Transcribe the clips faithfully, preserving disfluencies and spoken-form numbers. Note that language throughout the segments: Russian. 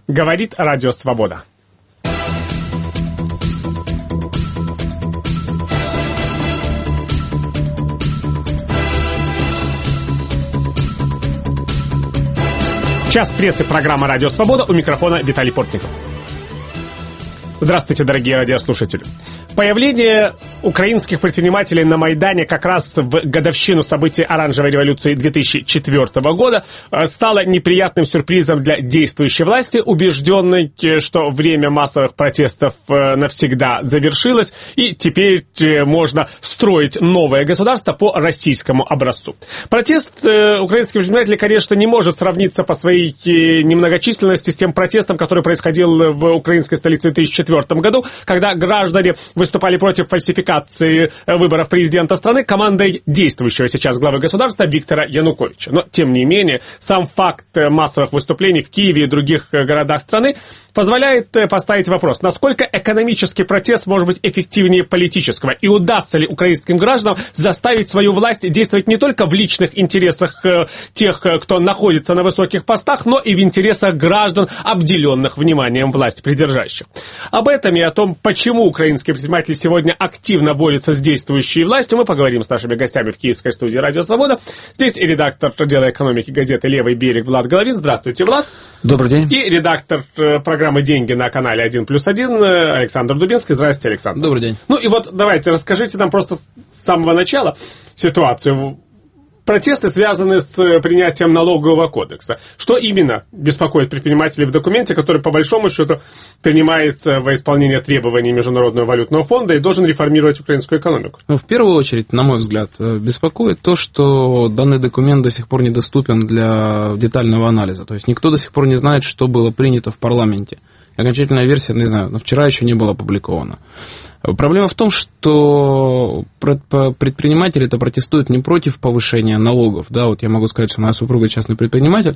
Говорит Радио Свобода. Час прессы, программа «Радио Свобода», у микрофона Виталий Портников. Здравствуйте, дорогие радиослушатели. Появление украинских предпринимателей на Майдане как раз в годовщину событий Оранжевой революции две тысячи четвёртого года стало неприятным сюрпризом для действующей власти, убежденной, что время массовых протестов навсегда завершилось, и теперь можно строить новое государство по российскому образцу. Протест украинских предпринимателей, конечно, не может сравниться по своей немногочисленности с тем протестом, который происходил в украинской столице в две тысячи четвёртом году, когда граждане выступали против фальсификации выборов президента страны командой действующего сейчас главы государства Виктора Януковича. Но, тем не менее, сам факт массовых выступлений в Киеве и других городах страны позволяет поставить вопрос, насколько экономический протест может быть эффективнее политического, и удастся ли украинским гражданам заставить свою власть действовать не только в личных интересах тех, кто находится на высоких постах, но и в интересах граждан, обделенных вниманием власть придержащих. Об этом и о том, почему украинские предприниматели сегодня активно борются с действующей властью, мы поговорим с нашими гостями в киевской студии «Радио Свобода». Здесь и редактор отдела экономики газеты «Левый берег» Влад Головин. Здравствуйте, Влад. Добрый день. И редактор программы «Деньги» на канале один плюс один Александр Дубинский. Здравствуйте, Александр. Добрый день. Ну и вот давайте расскажите нам просто с самого начала ситуацию. Протесты связаны с принятием налогового кодекса. Что именно беспокоит предпринимателей в документе, который, по большому счету, принимается во исполнение требований Международного валютного фонда и должен реформировать украинскую экономику? Ну, в первую очередь, на мой взгляд, беспокоит то, что данный документ до сих пор недоступен для детального анализа. То есть никто до сих пор не знает, что было принято в парламенте. Окончательная версия, не знаю, но вчера еще не была опубликована. Проблема в том, что предприниматели-то протестуют не против повышения налогов. Да, вот я могу сказать, что моя супруга частный предприниматель,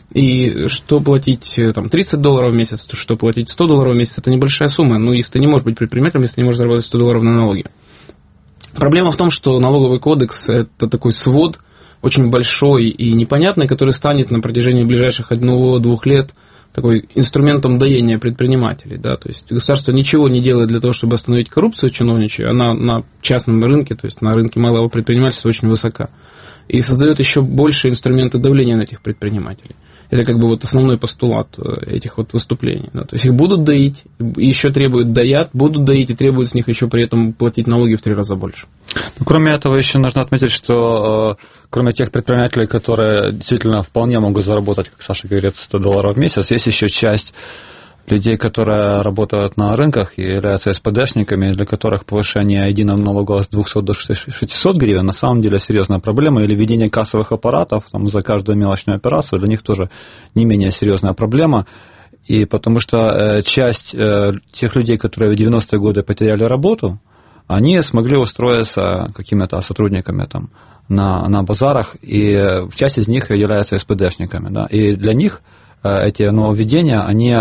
и что платить там, тридцать долларов в месяц, что платить сто долларов в месяц, это небольшая сумма. Ну, если ты не можешь быть предпринимателем, если не можешь заработать сто долларов на налоги. Проблема в том, что налоговый кодекс – это такой свод, очень большой и непонятный, который станет на протяжении ближайших одного-двух лет такой инструментом доения предпринимателей, да, то есть государство ничего не делает для того, чтобы остановить коррупцию чиновничью, она на частном рынке, то есть на рынке малого предпринимательства очень высока, и создает еще больше инструменты давления на этих предпринимателей. Это как бы вот основной постулат этих вот выступлений, да, то есть их будут доить, еще требуют доят, будут доить и требуют с них еще при этом платить налоги в три раза больше. Ну, кроме этого, еще нужно отметить, что э, кроме тех предпринимателей, которые действительно вполне могут заработать, как Саша говорит, сто долларов в месяц, есть еще часть людей, которые работают на рынках и являются эс пэ дэшниками, для которых повышение единого налога с двухсот до шестисот гривен на самом деле серьезная проблема, или введение кассовых аппаратов там, за каждую мелочную операцию для них тоже не менее серьезная проблема. И потому что э, часть э, тех людей, которые в девяностые годы потеряли работу, они смогли устроиться какими-то сотрудниками там, на, на базарах, и часть из них являются эс пэ дэшниками. Да? И для них эти нововведения, они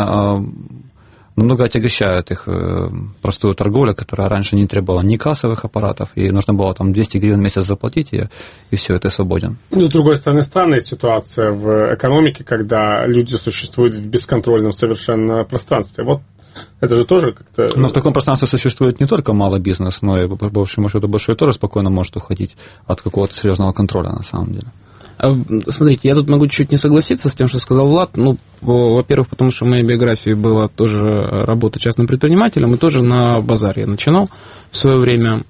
намного отягощают их простую торговлю, которая раньше не требовала ни кассовых аппаратов, и нужно было там двести гривен в месяц заплатить, и, и все, это свободен. Ну, с другой стороны, странная ситуация в экономике, когда люди существуют в бесконтрольном совершенно пространстве. Вот это же тоже как-то... Но в таком пространстве существует не только малый бизнес, но и, по большому счету, большой тоже спокойно может уходить от какого-то серьезного контроля, на самом деле. Смотрите, я тут могу чуть не согласиться с тем, что сказал Влад. Ну, во-первых, потому что в моей биографии была тоже работа частным предпринимателем, и тоже на базаре я начинал в свое время.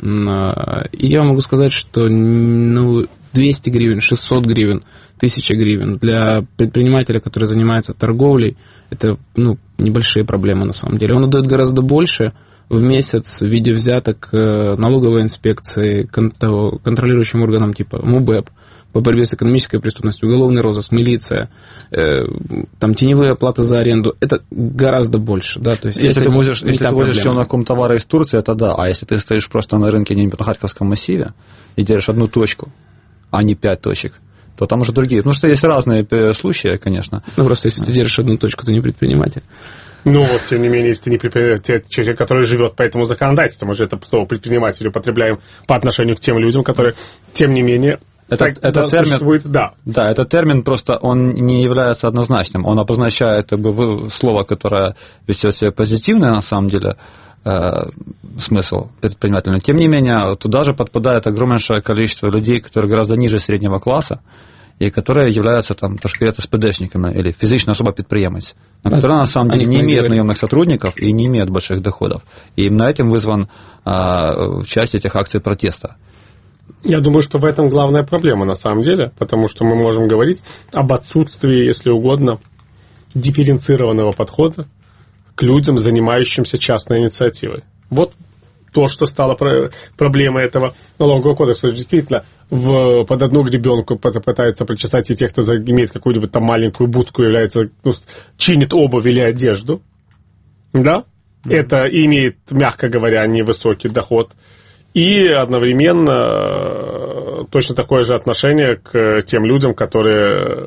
И я могу сказать, что ну, двести гривен, шестьсот гривен, тысяча гривен для предпринимателя, который занимается торговлей, это ну, небольшие проблемы на самом деле. Он отдает гораздо больше в месяц в виде взяток налоговой инспекции, контролирующим органам типа МУБЭП, по борьбе с экономической преступностью, уголовный розыск, милиция, э, там теневые оплаты за аренду, это гораздо больше, да, то есть если это ты возишь, не если ты возишь челноком товары из Турции, это да, а если ты стоишь просто на рынке где-нибудь на Харьковском массиве и держишь одну точку, а не пять точек, то там уже другие, потому что есть разные случаи, конечно. Ну, просто если ты держишь одну точку, ты не предприниматель. Ну вот, тем не менее, если ты не предприниматель, человек, который живет по этому законодательству, мы же это слово предприниматель употребляем по отношению к тем людям, которые, тем не менее, Это, так, это да, термин, существует, да. Да, этот термин просто, он не является однозначным. Он обозначает как бы, слово, которое несет в себе позитивное, на самом деле, э, смысл предпринимателя. Тем не менее, туда же подпадает огромнейшее количество людей, которые гораздо ниже среднего класса, и которые являются, там, то, что говорят, СПДшниками, или физичная особа предприемец, которые, на самом деле, не имеют наемных сотрудников и не имеют больших доходов. И именно этим вызван э, часть этих акций протеста. Я думаю, что в этом главная проблема на самом деле, потому что мы можем говорить об отсутствии, если угодно, дифференцированного подхода к людям, занимающимся частной инициативой. Вот то, что стало проблемой этого налогового кодекса. Действительно, в, под одну гребенку пытаются причесать и тех, кто имеет какую-нибудь там маленькую будку, является, ну, чинит обувь или одежду. Да? Mm-hmm. Это имеет, мягко говоря, невысокий доход. И одновременно точно такое же отношение к тем людям, которые,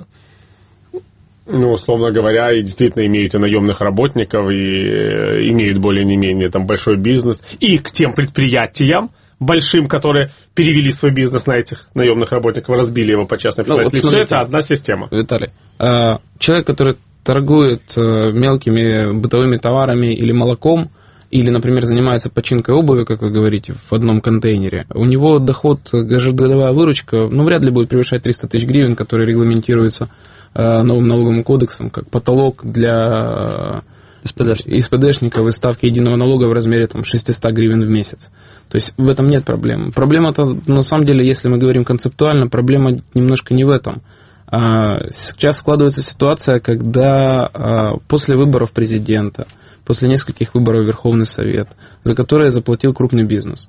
ну, условно говоря, и действительно имеют и наемных работников, и имеют более не менее там большой бизнес, и к тем предприятиям большим, которые перевели свой бизнес на этих наемных работников, разбили его по частной предприятии. Ну, вот все это одна система. Виталий, человек, который торгует мелкими бытовыми товарами или молоком, или, например, занимается починкой обуви, как вы говорите, в одном контейнере, у него доход, годовая выручка, ну, вряд ли будет превышать триста тысяч гривен, которые регламентируются э, новым налоговым кодексом, как потолок для ИСПДшников и ставки единого налога в размере там, шестьсот гривен в месяц. То есть в этом нет проблем. Проблема-то, на самом деле, если мы говорим концептуально, проблема немножко не в этом. А сейчас складывается ситуация, когда а, после выборов президента, после нескольких выборов в Верховный Совет, за которые заплатил крупный бизнес,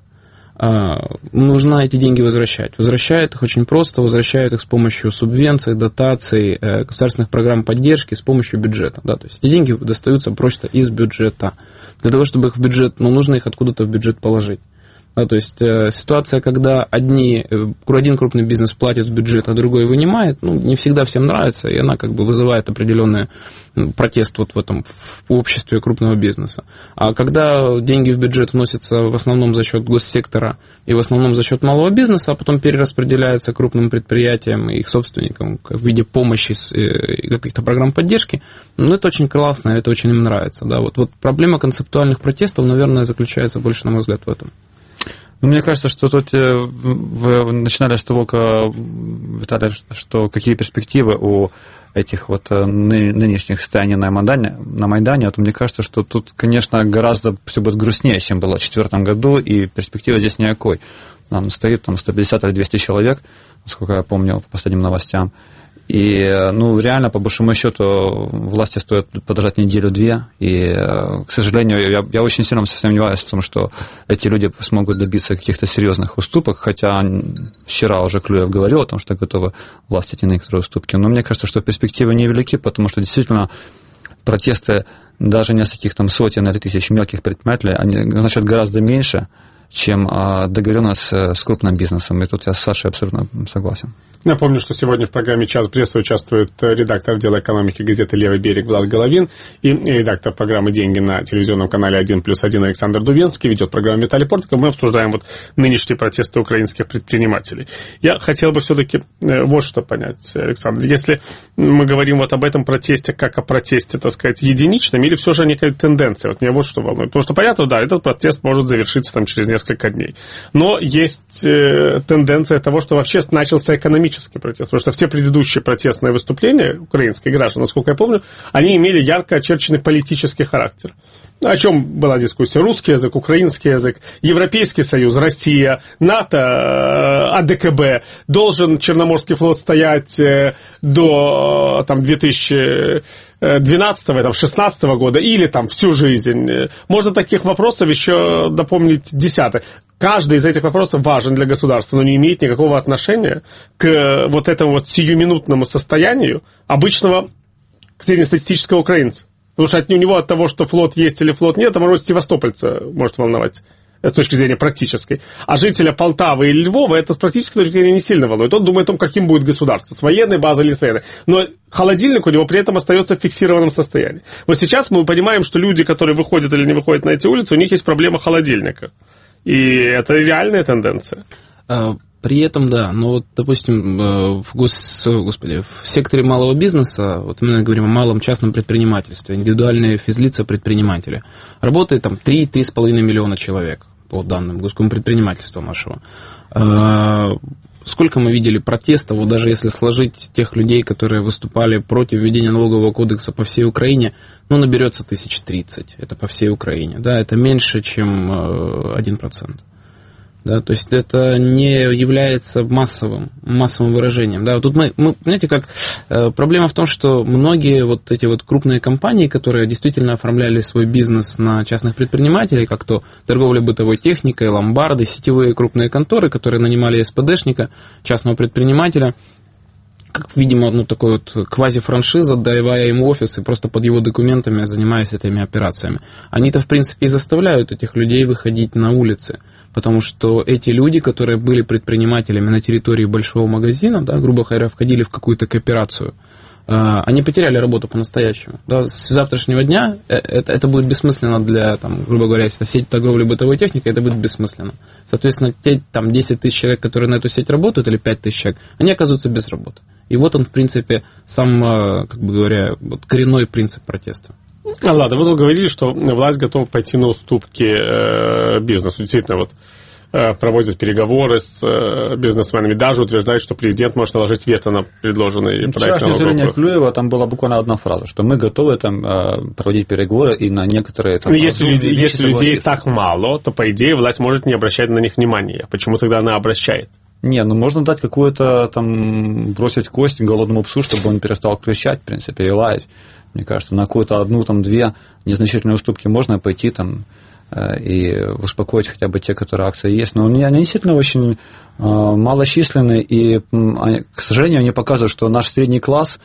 нужно эти деньги возвращать. Возвращают их очень просто, возвращают их с помощью субвенций, дотаций, государственных программ поддержки, с помощью бюджета. Да, то есть эти деньги достаются просто из бюджета. Для того, чтобы их в бюджет, ну, нужно их откуда-то в бюджет положить. Да, то есть э, ситуация, когда одни, э, один крупный бизнес платит в бюджет, а другой вынимает, ну, не всегда всем нравится, и она как бы вызывает определенный ну, протест вот в этом в обществе крупного бизнеса. А когда деньги в бюджет вносятся в основном за счет госсектора и в основном за счет малого бизнеса, а потом перераспределяются крупным предприятиям и их собственникам в виде помощи и каких-то программ поддержки, ну, это очень классно, это очень им нравится. Да. Вот, вот проблема концептуальных протестов, наверное, заключается больше, на мой взгляд, в этом. Ну, мне кажется, что тут вы начинали с того, Виталий, что какие перспективы у этих вот нынешних состояний на Майдане, на Майдане, вот мне кажется, что тут, конечно, гораздо все будет грустнее, чем было в две тысячи четвёртом году, и перспектива здесь никакой. Там стоит там, сто пятьдесят или двести человек, насколько я помню, по последним новостям. И, ну, реально, по большому счету, власти стоит подождать неделю-две. И, к сожалению, я, я очень сильно сомневаюсь в том, что эти люди смогут добиться каких-то серьезных уступок. Хотя вчера уже Клюев говорил о том, что готовы власти идти на некоторые уступки. Но мне кажется, что перспективы невелики, потому что действительно протесты даже нескольких там сотен или тысяч мелких предпринимателей, они значит гораздо меньше, чем договоренность с крупным бизнесом. И тут я с Сашей абсолютно согласен. Напомню, что сегодня в программе «Час прессы» участвует редактор отдела экономики газеты «Левый берег» Влад Головин и редактор программы «Деньги» на телевизионном канале один плюс один Александр Дубенский. Ведет программу Виталий Портников. Мы обсуждаем вот нынешние протесты украинских предпринимателей. Я хотел бы все-таки вот что понять, Александр. Если мы говорим вот об этом протесте как о протесте, так сказать, единичном, или все же некая тенденция? Вот меня вот что волнует. Потому что, понятно, да, этот протест может завершиться там через несколько дней. Но есть э, тенденция того, что вообще начался экономический протест. Потому что все предыдущие протестные выступления украинских граждан, насколько я помню, они имели ярко очерченный политический характер. О чем была дискуссия? Русский язык, украинский язык, Европейский Союз, Россия, НАТО, АДКБ. Должен Черноморский флот стоять до там, две тысячи двенадцатого, там, шестнадцатого года или там всю жизнь. Можно таких вопросов еще дополнить десяток. Каждый из этих вопросов важен для государства, но не имеет никакого отношения к вот этому вот сиюминутному состоянию обычного среднестатистического украинца. Потому что от него, от того, что флот есть или флот нет, а может севастопольца может волновать с точки зрения практической. А жителя Полтавы или Львова это с практической точки зрения не сильно волнует. Он думает о том, каким будет государство, с военной базой или с военной. Но холодильник у него при этом остается в фиксированном состоянии. Вот сейчас мы понимаем, что люди, которые выходят или не выходят на эти улицы, у них есть проблема холодильника. И это реальная тенденция. При этом, да, но вот, допустим, в, гос, господи, в секторе малого бизнеса, вот мы говорим о малом частном предпринимательстве, индивидуальные физлица-предприниматели, работает там три-три с половиной миллиона человек, по данным госкомпредпринимательства нашего. Сколько мы видели протестов, вот даже если сложить тех людей, которые выступали против введения налогового кодекса по всей Украине, ну, наберется тысяч тридцать, это по всей Украине, да, это меньше, чем один процент. Да, то есть это не является массовым, массовым выражением. Да, тут мы, мы, знаете, как э, проблема в том, что многие вот эти вот крупные компании, которые действительно оформляли свой бизнес на частных предпринимателей, как то торговля бытовой техникой, ломбарды, сетевые крупные конторы, которые нанимали СПДшника, частного предпринимателя, как, видимо, ну, такой вот квази-франшиза, давая ему офис и просто под его документами занимаясь этими операциями. Они-то, в принципе, и заставляют этих людей выходить на улицы. Потому что эти люди, которые были предпринимателями на территории большого магазина, да, грубо говоря, входили в какую-то кооперацию, они потеряли работу по-настоящему. Да, с завтрашнего дня это, это будет бессмысленно для, там, грубо говоря, если сеть торговли бытовой техникой, это будет бессмысленно. Соответственно, те там, десять тысяч человек, которые на эту сеть работают, или пять тысяч человек, они оказываются без работы. И вот он, в принципе, сам, как бы говоря, вот коренной принцип протеста. А, ладно, вы говорили, что власть готова пойти на уступки э, бизнесу. Действительно, вот э, проводят переговоры с э, бизнесменами, даже утверждают, что президент может наложить вето на предложенные проекты налогового. Вчерашнее заявление Клюева, там была буквально одна фраза, что мы готовы там э, проводить переговоры и на некоторые... Там, если люди, если людей так мало, то, по идее, власть может не обращать на них внимания. Почему тогда она обращает? Не, ну можно дать какую-то там, бросить кость голодному псу, чтобы он перестал кричать, в принципе, и лаять. Мне кажется, на какую-то одну, там, две незначительные уступки можно пойти там э, и успокоить хотя бы те, которые акции есть. Но они, они действительно очень э, малочисленны, и, э, к сожалению, они показывают, что наш средний класс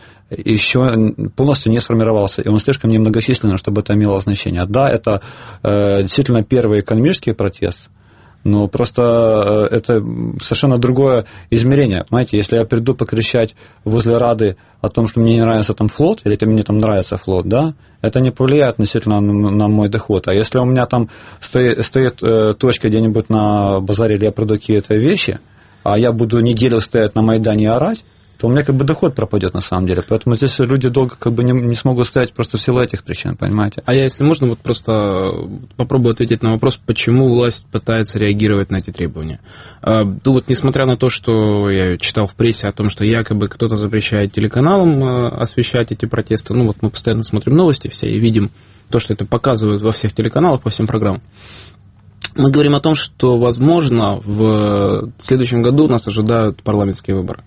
еще полностью не сформировался, и он слишком немногочисленный, чтобы это имело значение. Да, это э, действительно первый экономический протест, но просто это совершенно другое измерение. Понимаете, если я приду покричать возле Рады о том, что мне не нравится там флот, или это мне там нравится флот, да, это не повлияет относительно на мой доход. А если у меня там стоит, стоит точка где-нибудь на базаре, или я продаю какие-то вещи, а я буду неделю стоять на Майдане и орать, то у меня как бы доход пропадет на самом деле. Поэтому здесь люди долго как бы не, не смогут стоять просто в силу этих причин, понимаете? А я, если можно, вот просто попробую ответить на вопрос, почему власть пытается реагировать на эти требования. Ну вот, несмотря на то, что я читал в прессе о том, что якобы кто-то запрещает телеканалам освещать эти протесты, ну вот мы постоянно смотрим новости все и видим то, что это показывают во всех телеканалах, по всем программам. Мы говорим о том, что, возможно, в следующем году нас ожидают парламентские выборы.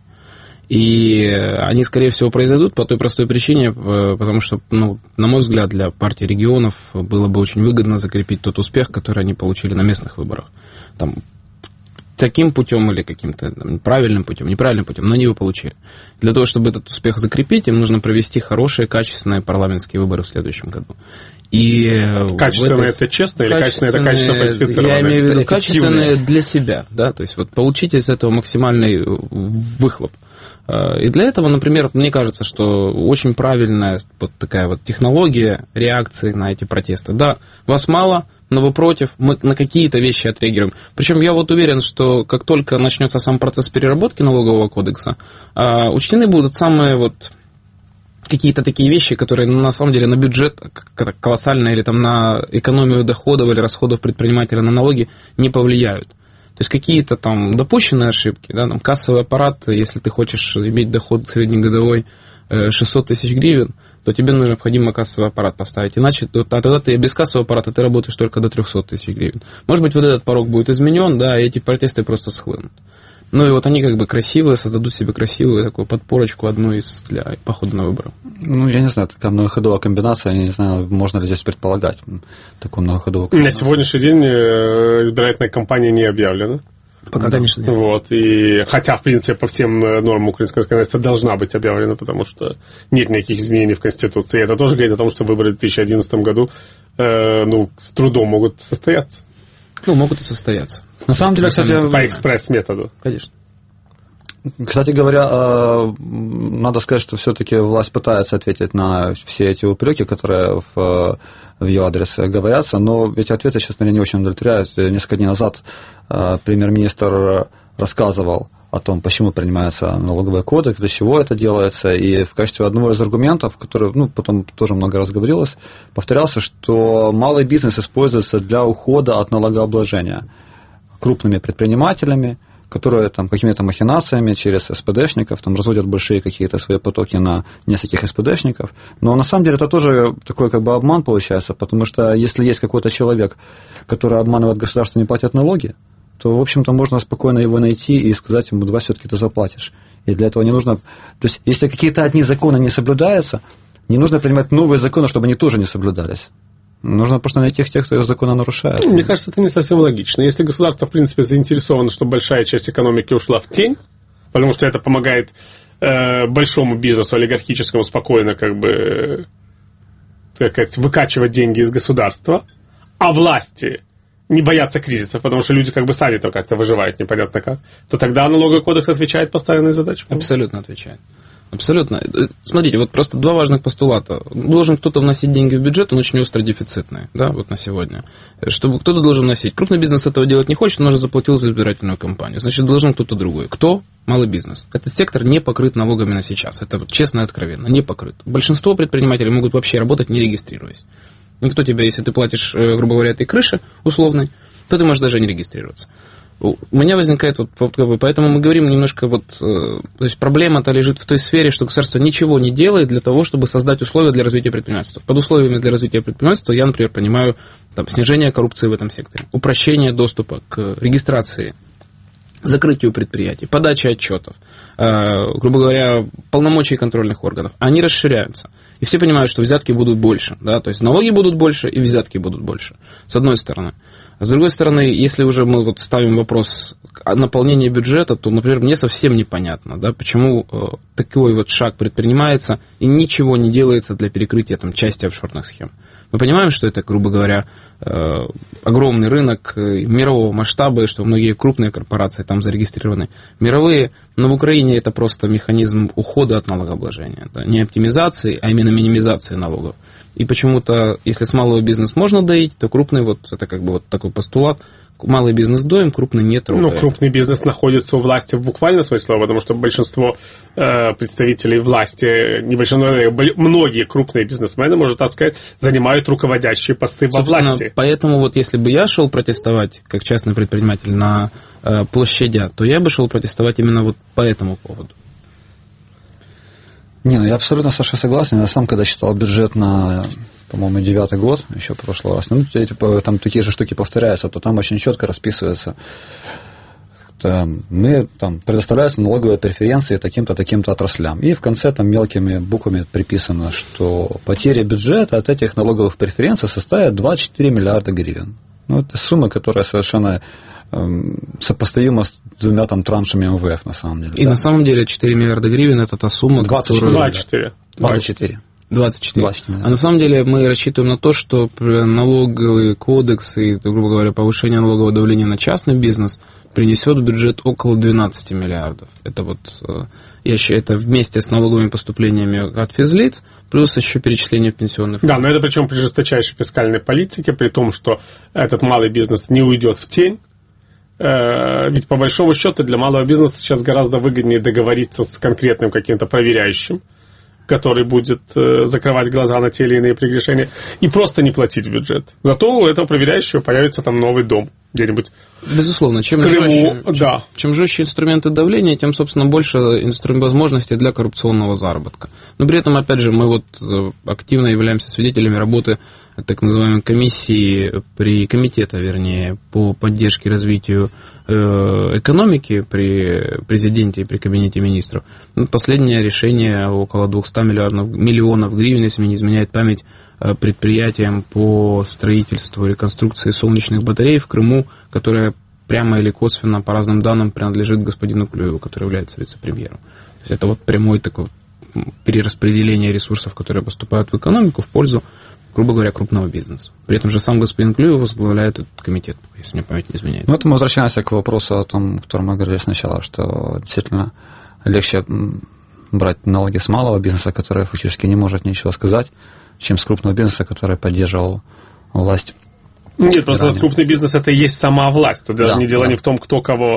И они, скорее всего, произойдут по той простой причине, потому что, ну, на мой взгляд, для партии регионов было бы очень выгодно закрепить тот успех, который они получили на местных выборах. Там, таким путем или каким-то там, правильным путем, неправильным путем, но они его получили. Для того, чтобы этот успех закрепить, им нужно провести хорошие, качественные парламентские выборы в следующем году. И качественные это честно или качественные это качественно фальсифицированные? Я имею в виду качественные для себя, да, то есть вот получить из этого максимальный выхлоп. И для этого, например, мне кажется, что очень правильная вот такая вот технология реакции на эти протесты. Да, вас мало, но вы против, мы на какие-то вещи отреагируем. Причем я вот уверен, что как только начнется сам процесс переработки налогового кодекса, учтены будут самые вот какие-то такие вещи, которые на самом деле на бюджет колоссально или там на экономию доходов или расходов предпринимателя на налоги не повлияют. То есть какие-то там допущенные ошибки, да, там кассовый аппарат, если ты хочешь иметь доход среднегодовой шестьсот тысяч гривен, то тебе необходимо кассовый аппарат поставить. Иначе, а тогда ты без кассового аппарата ты работаешь только до триста тысяч гривен. Может быть, вот этот порог будет изменен, да, и эти протесты просто схлынут. Ну и вот они как бы красивые, создадут себе красивую такую подпорочку одну из для похода на выборы. Ну, я не знаю, такая многоходовая комбинация, я не знаю, можно ли здесь предполагать такую многоходовую комбинацию. На сегодняшний день избирательная кампания не объявлена. Пока, конечно, нет. Вот, и, хотя, в принципе, по всем нормам украинского законодательства должна быть объявлена, потому что нет никаких изменений в Конституции. Это тоже говорит о том, что выборы в две тысячи одиннадцатом году э, ну, с трудом могут состояться. Ну, могут и состояться. На самом деле, кстати, по экспресс-методу. Конечно. Кстати говоря, надо сказать, что все-таки власть пытается ответить на все эти упреки, которые в, в ее адрес говорятся, но эти ответы, честно говоря, не очень удовлетворяют. Несколько дней назад премьер-министр рассказывал о том, почему принимается налоговый кодекс, для чего это делается, и в качестве одного из аргументов, который, ну, потом тоже много раз говорилось, повторялся, что малый бизнес используется для ухода от налогообложения крупными предпринимателями, которые там какими-то махинациями через эс пэ дэшников там разводят большие какие-то свои потоки на нескольких эс пэ дэшников. Но на самом деле это тоже такой как бы обман получается, потому что если есть какой-то человек, который обманывает государство и не платит налоги, то, в общем-то, можно спокойно его найти и сказать ему, давай все-таки ты заплатишь. И для этого не нужно... То есть, если какие-то одни законы не соблюдаются, не нужно принимать новые законы, чтобы они тоже не соблюдались. Нужно просто найти тех, кто их законы нарушает. Мне кажется, это не совсем логично. Если государство, в принципе, заинтересовано, чтобы большая часть экономики ушла в тень, потому что это помогает э, большому бизнесу, олигархическому, спокойно как бы, так сказать, выкачивать деньги из государства, а власти не боятся кризисов, потому что люди как бы сами там как-то выживают, непонятно как, то тогда налоговый кодекс отвечает поставленной задаче. Абсолютно отвечает. Абсолютно. Смотрите, вот просто два важных постулата. Должен кто-то вносить деньги в бюджет, он очень остро дефицитный, да, вот на сегодня. Чтобы кто-то должен вносить. Крупный бизнес этого делать не хочет, он уже заплатил за избирательную кампанию. Значит, должен кто-то другой. Кто? Малый бизнес. Этот сектор не покрыт налогами на сейчас. Это вот честно и откровенно, не покрыт. Большинство предпринимателей могут вообще работать, не регистрируясь. Никто тебя, если ты платишь, грубо говоря, этой крыше условной, то ты можешь даже не регистрироваться. У меня возникает вот, поэтому мы говорим немножко вот, то есть проблема-то лежит в той сфере, что государство ничего не делает для того, чтобы создать условия для развития предпринимательства. Под условиями для развития предпринимательства я, например, понимаю там, снижение коррупции в этом секторе, упрощение доступа к регистрации, закрытию предприятий, подаче отчетов, э, грубо говоря, полномочий контрольных органов. Они расширяются. И все понимают, что взятки будут больше. Да? То есть налоги будут больше и взятки будут больше. С одной стороны. А с другой стороны, если уже мы вот ставим вопрос о наполнении бюджета, то, например, мне совсем непонятно, да, почему э, такой вот шаг предпринимается и ничего не делается для перекрытия там, части офшорных схем. Мы понимаем, что это, грубо говоря, э, огромный рынок э, мирового масштаба, и что многие крупные корпорации там зарегистрированы. Мировые, но в Украине это просто механизм ухода от налогообложения. Да, не оптимизации, а именно минимизации налогов. И почему-то, если с малого бизнеса можно доить, то крупный, вот это как бы вот такой постулат, малый бизнес доим, крупный не трогает. Ну, крупный бизнес находится у власти в буквальном смысле слова, потому что большинство э, представителей власти, не большинство, многие крупные бизнесмены, можно так сказать, занимают руководящие посты во власти. Поэтому вот если бы я шел протестовать, как частный предприниматель, на э, площадях, то я бы шел протестовать именно вот по этому поводу. Не, ну я абсолютно, Саша, согласен. Я сам, когда читал бюджет на, по-моему, девятый год, еще в прошлый раз, ну, типа, там такие же штуки повторяются, то там очень четко расписывается. Мы, там, предоставляются налоговые преференции таким-то, таким-то отраслям. И в конце там мелкими буквами приписано, что потери бюджета от этих налоговых преференций составят двадцать четыре миллиарда гривен. Ну, это сумма, которая совершенно сопоставимо с двумя там траншами эм вэ эф на самом деле. И да? На самом деле четыре миллиарда гривен это та сумма, двадцать четыре, которую... двадцать четыре. двадцать четыре. двадцать четыре. двадцать четыре. А на самом деле мы рассчитываем на то, что налоговый кодекс и, грубо говоря, повышение налогового давления на частный бизнес принесет в бюджет около двенадцать миллиардов. Это вот, я считаю, это вместе с налоговыми поступлениями от физлиц, плюс еще перечисление в пенсионный фонд. Да, но это причем при жесточайшей фискальной политике, при том, что этот малый бизнес не уйдет в тень. Ведь по большому счету для малого бизнеса сейчас гораздо выгоднее договориться с конкретным каким-то проверяющим, который будет закрывать глаза на те или иные прегрешения, и просто не платить в бюджет. Зато у этого проверяющего появится там новый дом где-нибудь. Безусловно, чем, Крыму, жестче, да. чем, чем жестче инструменты давления, тем, собственно, больше инструмент возможностей для коррупционного заработка. Но при этом, опять же, мы вот активно являемся свидетелями работы так называемой комиссии, при комитета, вернее, по поддержке и развитию э, экономики при президенте и при кабинете министров. Последнее решение около двести миллиардов, миллионов гривен, если мне не изменяет память, предприятиям по строительству и реконструкции солнечных батарей в Крыму, которая прямо или косвенно, по разным данным, принадлежит господину Клюеву, который является вице-премьером. То есть это вот прямое такое перераспределение ресурсов, которые поступают в экономику в пользу, грубо говоря, крупного бизнеса. При этом же сам господин Клюев возглавляет этот комитет, если мне память не изменяет. Ну, это мы возвращаемся к вопросу о том, о котором мы говорили сначала, что действительно легче брать налоги с малого бизнеса, который фактически не может ничего сказать, чем с крупного бизнеса, который поддерживал власть. Нет, просто ранее. Крупный бизнес – это и есть сама власть. Тут даже да, не дело да. не в том, кто кого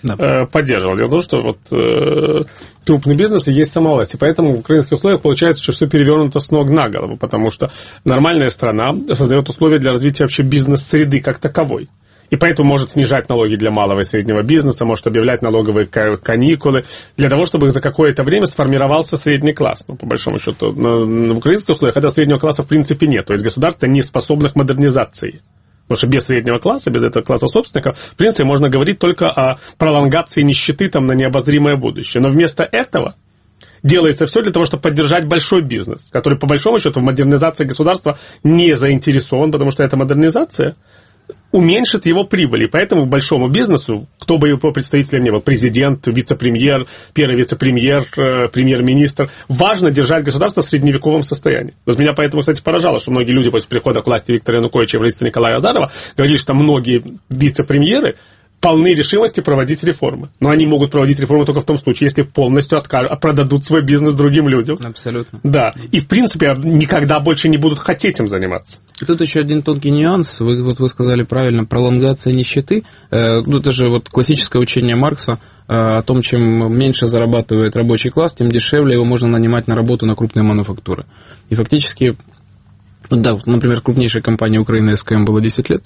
да. э, поддерживал. Дело в том, что вот э, крупный бизнес и есть самовластие. Поэтому в украинских условиях получается, что все перевернуто с ног на голову, потому что нормальная страна создает условия для развития вообще бизнес-среды как таковой. И поэтому может снижать налоги для малого и среднего бизнеса, может объявлять налоговые каникулы, для того, чтобы за какое-то время сформировался средний класс. Ну, по большому счету, на, на украинских условиях этого среднего класса в принципе нет. То есть государство не способно к модернизации. Потому что без среднего класса, без этого класса собственников, в принципе, можно говорить только о пролонгации нищеты там, на необозримое будущее. Но вместо этого делается все для того, чтобы поддержать большой бизнес, который, по большому счету, в модернизации государства не заинтересован, потому что эта модернизация уменьшит его прибыль. И поэтому большому бизнесу, кто бы его представителем не был, президент, вице-премьер, первый вице-премьер, премьер-министр, важно держать государство в средневековом состоянии. Вот меня поэтому, кстати, поражало, что многие люди после прихода к власти Виктора Януковича и правительства Николая Азарова говорили, что многие вице-премьеры полны решимости проводить реформы. Но они могут проводить реформы только в том случае, если полностью откажут, продадут свой бизнес другим людям. Абсолютно. Да. И, в принципе, никогда больше не будут хотеть им заниматься. И тут еще один тонкий нюанс. Вы, вот вы сказали правильно, пролонгация нищеты. Э, ну, это же вот классическое учение Маркса э, о том, чем меньше зарабатывает рабочий класс, тем дешевле его можно нанимать на работу на крупные мануфактуры. И фактически... Да, например, крупнейшей компании Украины СКМ было десять лет.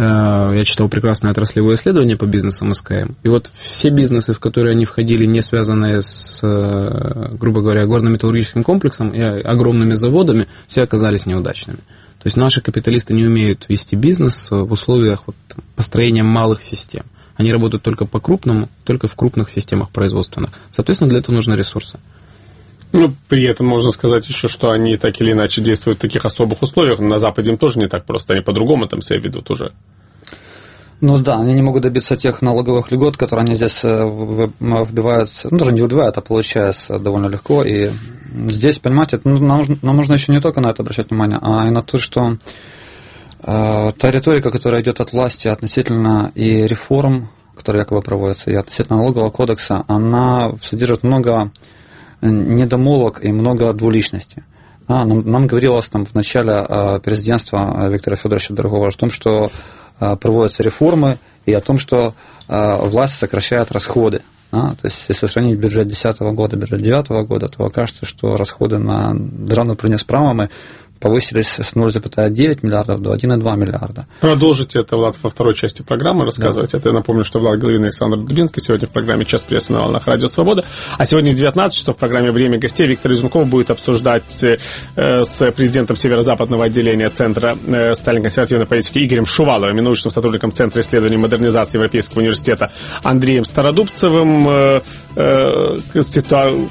Я читал прекрасное отраслевое исследование по бизнесам СКМ. И вот все бизнесы, в которые они входили, не связанные с, грубо говоря, горно-металлургическим комплексом и огромными заводами, все оказались неудачными. То есть наши капиталисты не умеют вести бизнес в условиях вот, построения малых систем. Они работают только по крупному, только в крупных системах производственных. Соответственно, для этого нужны ресурсы. Ну, при этом можно сказать еще, что они так или иначе действуют в таких особых условиях. На Западе им тоже не так просто, они по-другому там себя ведут уже. Ну да, они не могут добиться тех налоговых льгот, которые они здесь вбиваются, ну даже не вбивают, а получается довольно легко. И здесь, понимаете, нам, нам нужно еще не только на это обращать внимание, а и на то, что э, та риторика, которая идет от власти относительно и реформ, которые якобы проводятся, и относительно налогового кодекса, она содержит много недомолвок и много двуличности. А, нам, нам говорилось там, в начале а, президентства Виктора Федоровича Дорогого о том, что а, проводятся реформы, и о том, что а, власть сокращает расходы. А, то есть, если сравнить бюджет две тысячи десятого года, бюджет две тысячи девятого года, то окажется, что расходы на державное управление справами повысились с ноль целых девять миллиардов до один целых два миллиарда. Продолжите это, Влад, во второй части программы рассказывать. Да. Это я напомню, что Влад Головин и Александр Дубинский сегодня в программе «Час прессы» на волнах Радио Свобода. А сегодня в девятнадцать часов в программе «Время гостей» Виктор Изюмков будет обсуждать э, с президентом северо-западного отделения Центра э, социально-консервативной политики Игорем Шуваловым и научным сотрудником Центра исследований и модернизации Европейского университета Андреем Стародубцевым э, э, ситуацию.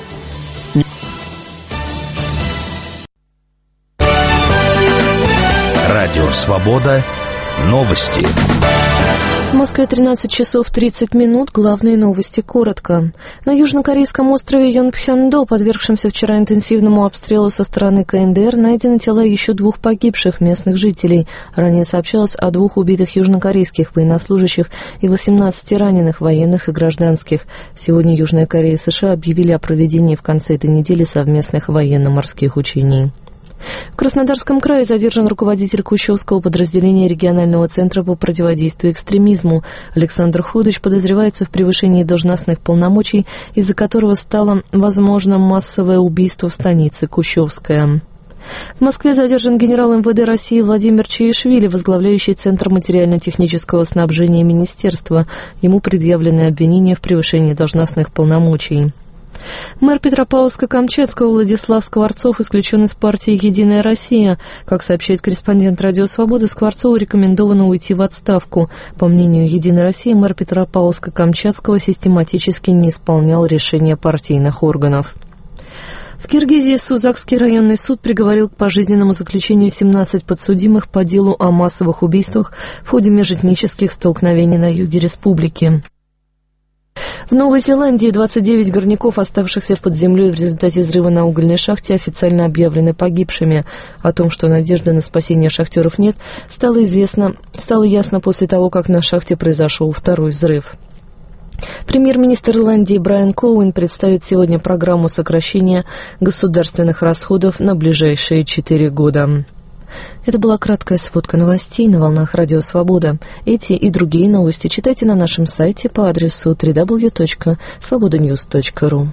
Радио «Свобода». Новости. В Москве тринадцать часов тридцать минут. Главные новости коротко. На южнокорейском острове Йонпхёндо, подвергшемся вчера интенсивному обстрелу со стороны КНДР, найдены тела еще двух погибших местных жителей. Ранее сообщалось о двух убитых южнокорейских военнослужащих и восемнадцати раненых военных и гражданских. Сегодня Южная Корея и США объявили о проведении в конце этой недели совместных военно-морских учений. В Краснодарском крае задержан руководитель Кущевского подразделения регионального центра по противодействию экстремизму. Александр Худыч подозревается в превышении должностных полномочий, из-за которого стало возможно массовое убийство в станице Кущевская. В Москве задержан генерал эм вэ дэ России Владимир Чаишвили, возглавляющий Центр материально-технического снабжения министерства. Ему предъявлены обвинения в превышении должностных полномочий. Мэр Петропавловска-Камчатского Владислав Скворцов исключен из партии «Единая Россия». Как сообщает корреспондент «Радио Свобода», Скворцову рекомендовано уйти в отставку. По мнению «Единой России», мэр Петропавловска-Камчатского систематически не исполнял решения партийных органов. В Киргизии Сузакский районный суд приговорил к пожизненному заключению семнадцать подсудимых по делу о массовых убийствах в ходе межэтнических столкновений на юге республики. В Новой Зеландии двадцать девять горняков, оставшихся под землей в результате взрыва на угольной шахте, официально объявлены погибшими. О том, что надежды на спасение шахтеров нет, стало известно, стало ясно после того, как на шахте произошел второй взрыв. Премьер-министр Ирландии Брайан Коуэн представит сегодня программу сокращения государственных расходов на ближайшие четыре года. Это была краткая сводка новостей на волнах Радио Свобода. Эти и другие новости читайте на нашем сайте по адресу дабл ю дабл ю дабл ю точка свобода ньюс точка ру.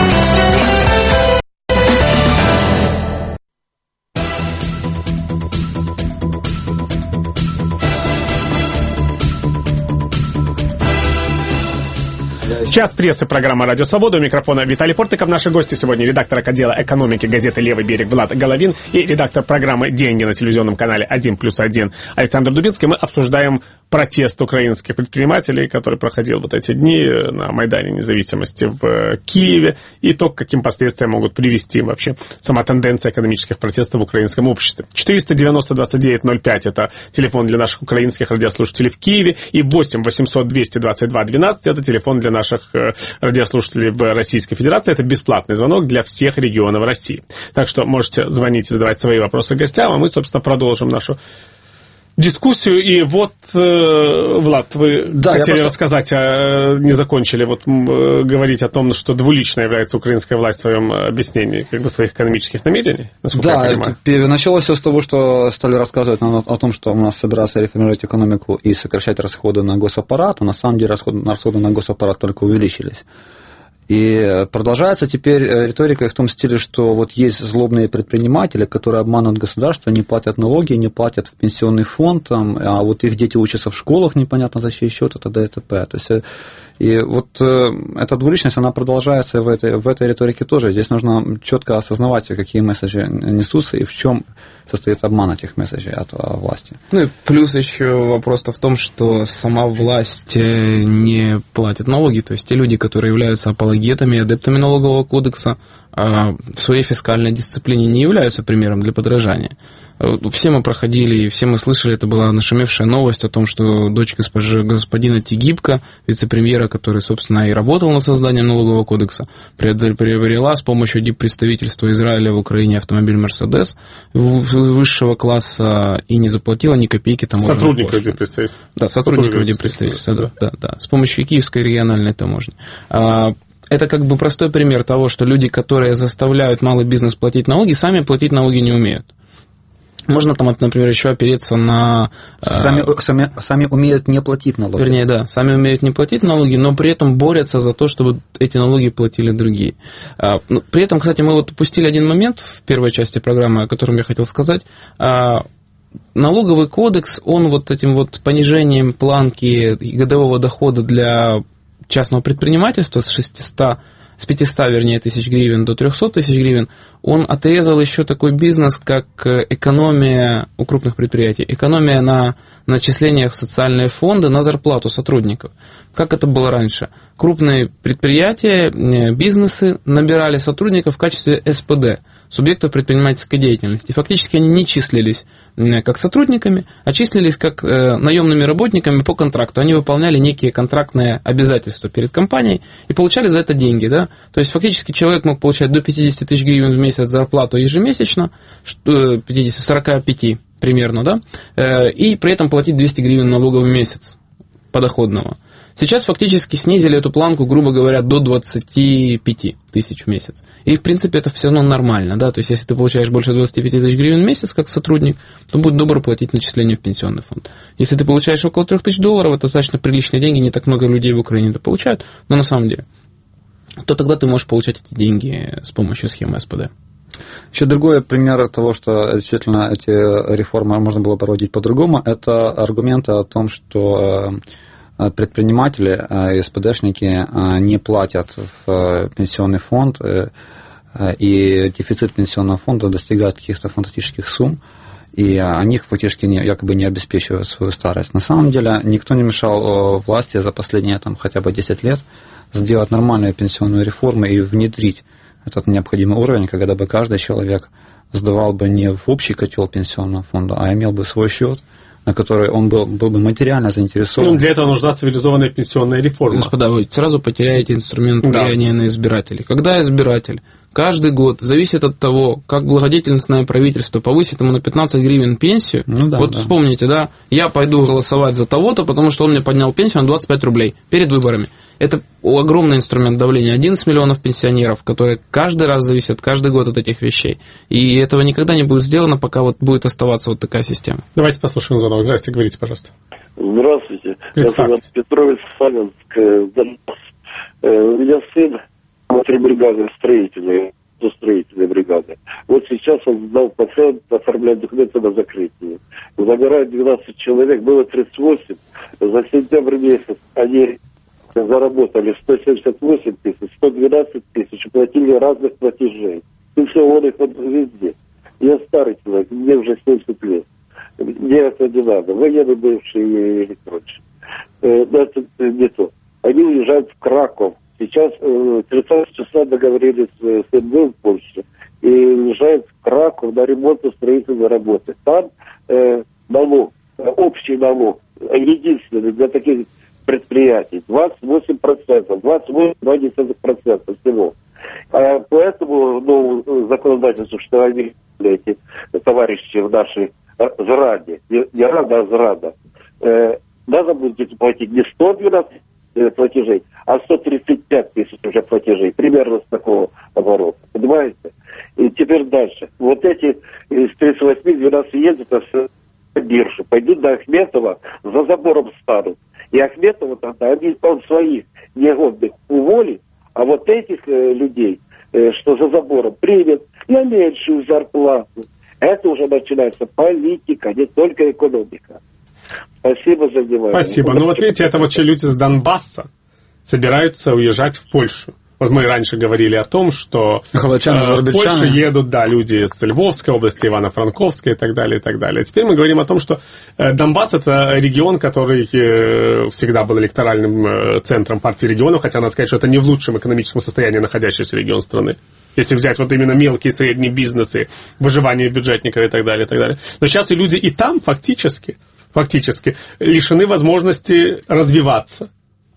Час прессы, программа «Радио Свобода». У микрофона Виталий Портников. Наши гости сегодня — редактор отдела экономики газеты «Левый берег» Влад Головин и редактор программы «Деньги» на телевизионном канале один плюс один Александр Дубинский. Мы обсуждаем протест украинских предпринимателей, который проходил вот эти дни на Майдане Независимости в Киеве, и то, к каким последствиям могут привести вообще сама тенденция экономических протестов в украинском обществе. четыреста девяносто двадцать девять ноль пять — это телефон для наших украинских радиослушателей в Киеве, и восемь восемьсот двести двадцать два двенадцать — это телефон для наших радиослушателей в Российской Федерации. Это бесплатный звонок для всех регионов России. Так что можете звонить и задавать свои вопросы гостям, а мы, собственно, продолжим нашу дискуссию. И вот, э, Влад, вы да, хотели просто... рассказать, а не закончили, вот э, говорить о том, что двуличной является украинская власть в своем объяснении как бы своих экономических намерений, насколько да, я понимаю. Началось все с того, что стали рассказывать нам о том, что у нас собирается реформировать экономику и сокращать расходы на госаппарат, а на самом деле расходы, расходы на госаппарат только увеличились. И продолжается теперь риторика в том стиле, что вот есть злобные предприниматели, которые обманывают государство, не платят налоги, не платят в пенсионный фонд, там, а вот их дети учатся в школах, непонятно за чей счет, и т.д. и т.п. То есть, и вот эта двуличность, она продолжается в этой, в этой риторике тоже. Здесь нужно четко осознавать, какие месседжи несутся и в чем состоит обман этих месседжей от власти. Ну и плюс еще вопрос-то в том, что сама власть не платит налоги, то есть те люди, которые являются апологетами, адептами налогового кодекса, в своей фискальной дисциплине не являются примером для подражания. Все мы проходили, и все мы слышали, это была нашумевшая новость о том, что дочь госпожи, господина Тигибко, вице-премьера, который, собственно, и работал над созданием налогового кодекса, приобрела с помощью диппредставительства Израиля в Украине автомобиль «Мерседес» высшего класса и не заплатила ни копейки таможенной пошлины. Сотрудников диппредставительства. Да, сотрудников диппредставительства, да, да, да, с помощью Киевской региональной таможни. Это как бы простой пример того, что люди, которые заставляют малый бизнес платить налоги, сами платить налоги не умеют. Можно там, например, еще опереться на... Сами, сами, сами умеют не платить налоги. Вернее, да, сами умеют не платить налоги, но при этом борются за то, чтобы эти налоги платили другие. При этом, кстати, мы вот упустили один момент в первой части программы, о котором я хотел сказать. Налоговый кодекс, он вот этим вот понижением планки годового дохода для частного предпринимательства с шестисот, с пятисот, вернее, тысяч гривен до трехсот тысяч гривен, он отрезал еще такой бизнес, как экономия у крупных предприятий, экономия на начислениях в социальные фонды на зарплату сотрудников. Как это было раньше? Крупные предприятия, бизнесы набирали сотрудников в качестве эс пэ дэ, субъектов предпринимательской деятельности. Фактически они не числились как сотрудниками, а числились как наемными работниками по контракту. Они выполняли некие контрактные обязательства перед компанией и получали за это деньги. Да? То есть фактически человек мог получать до пятьдесят тысяч гривен в месяц зарплату ежемесячно, пятьдесят, сорок пять примерно, да? И при этом платить двести гривен налога в месяц подоходного. Сейчас фактически снизили эту планку, грубо говоря, до двадцати пяти тысяч в месяц. И, в принципе, это все равно нормально, да, то есть, если ты получаешь больше двадцати пяти тысяч гривен в месяц, как сотрудник, то будь добр платить начисление в пенсионный фонд. Если ты получаешь около трех тысяч долларов, это достаточно приличные деньги, не так много людей в Украине это получают, но на самом деле, то тогда ты можешь получать эти деньги с помощью схемы эс пэ дэ. Еще другой пример того, что действительно эти реформы можно было проводить по-другому, это аргументы о том, что предприниматели, эс пэ дэшники не платят в пенсионный фонд, и дефицит пенсионного фонда достигает каких-то фантастических сумм, и они их фактически не, якобы не обеспечивают свою старость. На самом деле никто не мешал власти за последние там, хотя бы десять лет сделать нормальную пенсионную реформу и внедрить этот необходимый уровень, когда бы каждый человек сдавал бы не в общий котел пенсионного фонда, а имел бы свой счет, на который он был, был бы материально заинтересован. Ну, для этого нужна цивилизованная пенсионная реформа. Господа, вы сразу потеряете инструмент влияния да. на избирателей. Когда избиратель каждый год зависит от того, как благодетельностное правительство повысит ему на пятнадцать гривен пенсию, ну, да, вот да. вспомните, да, я пойду голосовать за того-то, потому что он мне поднял пенсию на двадцать пять рублей перед выборами. Это огромный инструмент давления. одиннадцать миллионов пенсионеров, которые каждый раз зависят, каждый год от этих вещей. И этого никогда не будет сделано, пока вот будет оставаться вот такая система. Давайте послушаем звонок. Здравствуйте, говорите, пожалуйста. Здравствуйте. Я Петрович, Саминск, Донбасс. У меня сын внутри бригады строительной, строительной бригады. Вот сейчас он сдал пациент, оформляет документы на закрытие. Забирают двенадцать человек, было тридцать восемь. За сентябрь месяц они заработали сто семьдесят восемь тысяч, сто двенадцать тысяч, платили разных платежей. И все, он их везде. Я старый человек, мне уже семьдесят лет. Мне это не надо. Военные бывшие и прочее. Но это не то. Они уезжают в Краков. Сейчас тридцатого числа договорились с эм вэ в Польше. И уезжают в Краков на ремонтно-строительные работы. Там э, налог, общий налог, единственный для таких предприятий, двадцать восемь процентов, двадцать восемь процентов всего. А поэтому ну, законодательство, что они, эти товарищи в нашей зраде, не, не рада, а зрада, э, надо будет платить не сто двенадцать платежей, а сто тридцать пять тысяч уже платежей, примерно с такого оборота, понимаете? И теперь дальше. Вот эти из тридцать восемь двенадцать ездят на биржу, пойдут до Ахметова, за забором станут. И Ахметова тогда, они, он своих негодных уволит, а вот этих э, людей, э, что за забором, примет на меньшую зарплату. Это уже начинается политика, не только экономика. Спасибо за внимание. Спасибо. Ну вот видите, это вот люди с Донбасса собираются уезжать в Польшу. Вот мы раньше говорили о том, что э, в Польшу едут, да, люди с Львовской области, Ивано-Франковской и так далее, и так далее. Теперь мы говорим о том, что э, Донбасс – это регион, который э, всегда был электоральным э, центром партии регионов, хотя надо сказать, что это не в лучшем экономическом состоянии находящийся регион страны. Если взять вот именно мелкие и средние бизнесы, выживание бюджетников и так далее, и так далее. Но сейчас и люди и там фактически, фактически лишены возможности развиваться.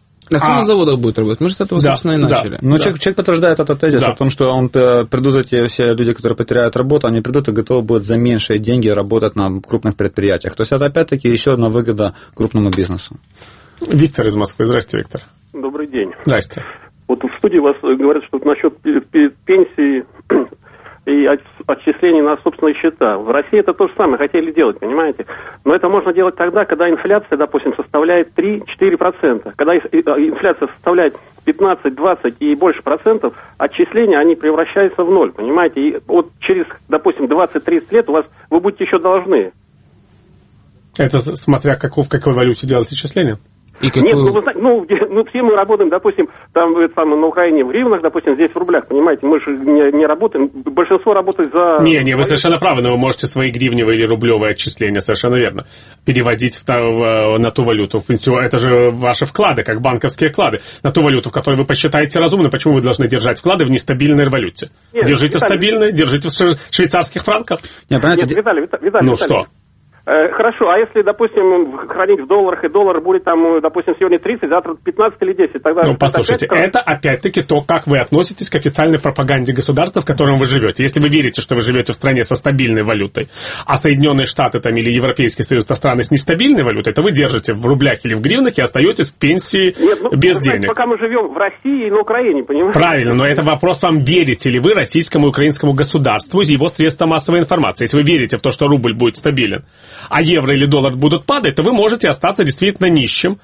А кто а, на заводах будет работать? Мы же с этого, да, собственно, и начали. Да, Но да. Человек, человек подтверждает этот тезис да. о том, что он, придут эти все люди, которые потеряют работу, они придут и готовы будут за меньшие деньги работать на крупных предприятиях. То есть это опять-таки еще одна выгода крупному бизнесу. Виктор из Москвы. Здравствуйте, Виктор. Добрый день. Здрасте. Вот в студии вас говорят, что насчет пенсии и отчислений на собственные счета. В России это то же самое хотели делать, понимаете? Но это можно делать тогда, когда инфляция, допустим, составляет три-четыре процента. Когда инфляция составляет пятнадцать-двадцать и больше процентов, отчисления, они превращаются в ноль, понимаете? И вот через, допустим, двадцать-тридцать лет у вас вы будете еще должны. Это смотря каков, в какой валюте делать отчисления? И какую... Нет, ну, вы знаете, ну, ну, все мы работаем, допустим, там, там на Украине в гривнах, допустим, здесь в рублях, понимаете, мы же не, не работаем, большинство работает за... Не, не, вы совершенно правы, но вы можете свои гривневые или рублевые отчисления, совершенно верно, переводить в, в, на ту валюту. В пенсию. Это же ваши вклады, как банковские вклады, на ту валюту, в которой вы посчитаете разумно. Почему вы должны держать вклады в нестабильной валюте? Нет, держите Виталий, в стабильной, держите в швейцарских франках. Нет, Нет Виталий, Виталий, Виталий, ну Виталий. что? Хорошо, а если, допустим, хранить в долларах, и доллар будет там, допустим, сегодня тридцать, завтра пятнадцать или десять, тогда... Ну, послушайте, опять... это опять-таки то, как вы относитесь к официальной пропаганде государства, в котором вы живете. Если вы верите, что вы живете в стране со стабильной валютой, а Соединенные Штаты там, или Европейский Союз, это страны с нестабильной валютой, то вы держите в рублях или в гривнах и остаетесь к пенсии Нет, ну, без денег. Знаете, пока мы живем в России и на Украине, понимаете? Правильно, но это вопрос вам, верите ли вы российскому и украинскому государству и его средствам массовой информации. Если вы верите в то, что рубль будет стабилен, а евро или доллар будут падать, то вы можете остаться действительно нищим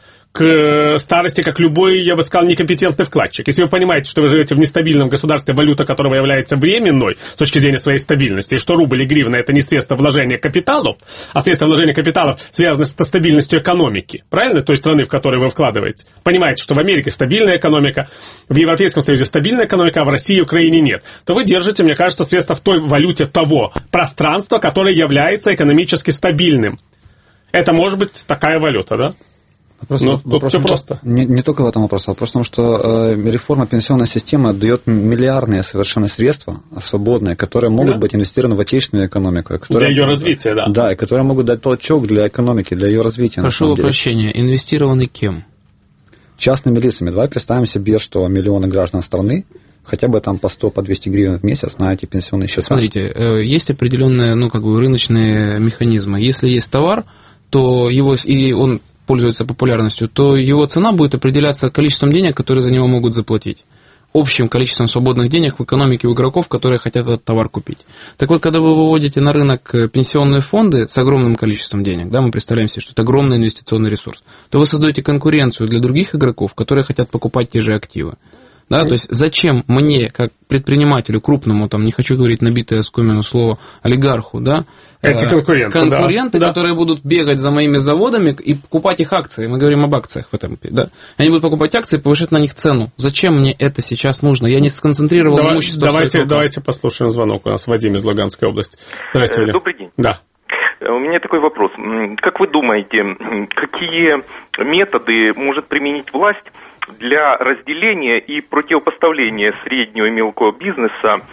к старости, как любой, я бы сказал, некомпетентный вкладчик. Если вы понимаете, что вы живете в нестабильном государстве, валюта которого является временной с точки зрения своей стабильности, и что рубль и гривна – это не средство вложения капиталов, а средство вложения капиталов связано со стабильностью экономики, правильно, той страны, в которой вы вкладываете. Понимаете, что в Америке стабильная экономика, в Европейском Союзе стабильная экономика, а в России и Украине нет. То вы держите, мне кажется, средства в той валюте того пространства, которое является экономически стабильным. Это может быть такая валюта, да? Вопрос, ну, вопрос все просто. Не, не только в этом вопрос. Вопрос в том, что э, реформа пенсионной системы дает миллиардные совершенно средства, свободные, которые могут да. быть инвестированы в отечественную экономику. Которые, для ее развития, да. Да, и которые могут дать толчок для экономики, для ее развития. Прошу упрощения. Инвестированы кем? Частными лицами. Давай представим себе, что миллионы граждан страны хотя бы там по сто, по двести гривен в месяц на эти пенсионные счета. Смотрите, есть определенные, ну, как бы рыночные механизмы. Если есть товар, то его, и он пользуется популярностью, то его цена будет определяться количеством денег, которые за него могут заплатить. Общим количеством свободных денег в экономике у игроков, которые хотят этот товар купить. Так вот, когда вы выводите на рынок пенсионные фонды с огромным количеством денег, да, мы представляем себе, что это огромный инвестиционный ресурс, то вы создаете конкуренцию для других игроков, которые хотят покупать те же активы. Да, то есть зачем мне, как предпринимателю крупному, там, не хочу говорить набитое оскомину слово, олигарху, да, эти конкуренты, конкуренты да, которые да. будут бегать за моими заводами и покупать их акции, мы говорим об акциях в этом, да, они будут покупать акции и повышать на них цену. Зачем мне это сейчас нужно? Я не сконцентрировал Давай, имущество. Давайте, давайте послушаем звонок. У нас Вадим из Луганской области. Здравствуйте, Вадим. Добрый день. Да. У меня такой вопрос. Как вы думаете, какие методы может применить власть для разделения и противопоставления среднего и мелкого бизнеса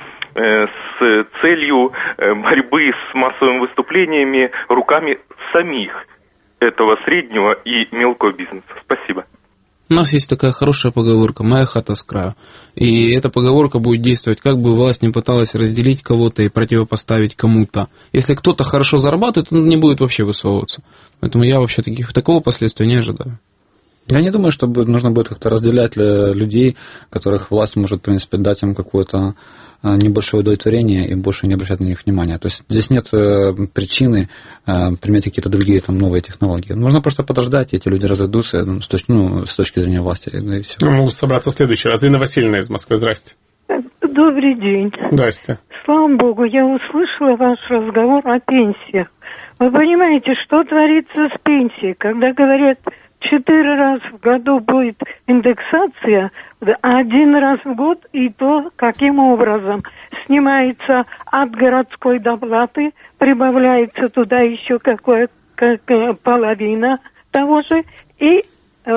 с целью борьбы с массовыми выступлениями руками самих этого среднего и мелкого бизнеса? Спасибо. У нас есть такая хорошая поговорка «моя хата с краю». И эта поговорка будет действовать, как бы власть не пыталась разделить кого-то и противопоставить кому-то. Если кто-то хорошо зарабатывает, он не будет вообще высовываться. Поэтому я вообще таких, такого последствия не ожидаю. Я не думаю, что нужно будет как-то разделять людей, которых власть может, в принципе, дать им какое-то небольшое удовлетворение и больше не обращать на них внимания. То есть здесь нет причины применять какие-то другие там новые технологии. Нужно просто подождать, и эти люди разойдутся с точки, ну, с точки зрения власти. Да и все. Мы могут собраться в следующий раз. Инна Васильевна из Москвы, здрасте. Добрый день. Здрасте. Слава Богу, я услышала ваш разговор о пенсиях. Вы понимаете, что творится с пенсией, когда говорят, четыре раза в году будет индексация, а один раз в год, и то каким образом? Снимается от городской доплаты, прибавляется туда еще какое, как, половина того же, и э,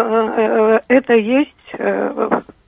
э, это есть э,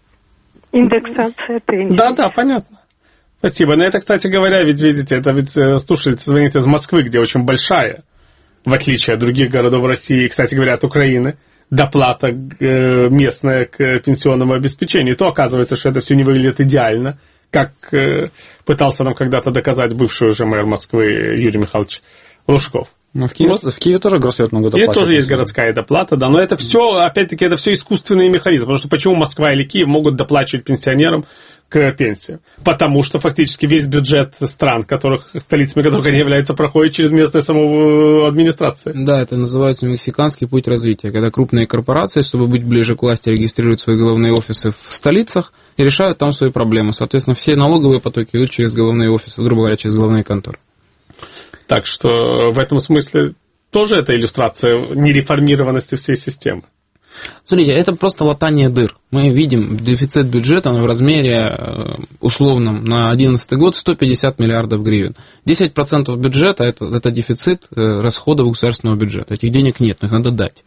индексация пенсии. Да, да, понятно. Спасибо. Но это, кстати говоря, ведь, видите, это ведь слушательница звонит из Москвы, где очень большая, в отличие от других городов России, кстати говоря, от Украины, доплата местная к пенсионному обеспечению, то оказывается, что это все не выглядит идеально, как пытался нам когда-то доказать бывший уже мэр Москвы Юрий Михайлович Лужков. Ну, в Киеве, вот. в Киеве тоже горсвет много доплатит. И тоже есть городская доплата, да, но это все, опять-таки, это все искусственные механизмы, потому что почему Москва или Киев могут доплачивать пенсионерам к пенсии? Потому что фактически весь бюджет стран, которых, столицами которых они являются, проходит через местную самоадминистрацию. Да, это называется мексиканский путь развития, когда крупные корпорации, чтобы быть ближе к власти, регистрируют свои головные офисы в столицах и решают там свои проблемы. Соответственно, все налоговые потоки идут через головные офисы, грубо говоря, через головные конторы. Так что в этом смысле тоже это иллюстрация нереформированности всей системы. Смотрите, это просто латание дыр. Мы видим дефицит бюджета в размере условном на две тысячи одиннадцатый год сто пятьдесят миллиардов гривен. десять процентов бюджета это, это дефицит расходов государственного бюджета. Этих денег нет, но их надо дать.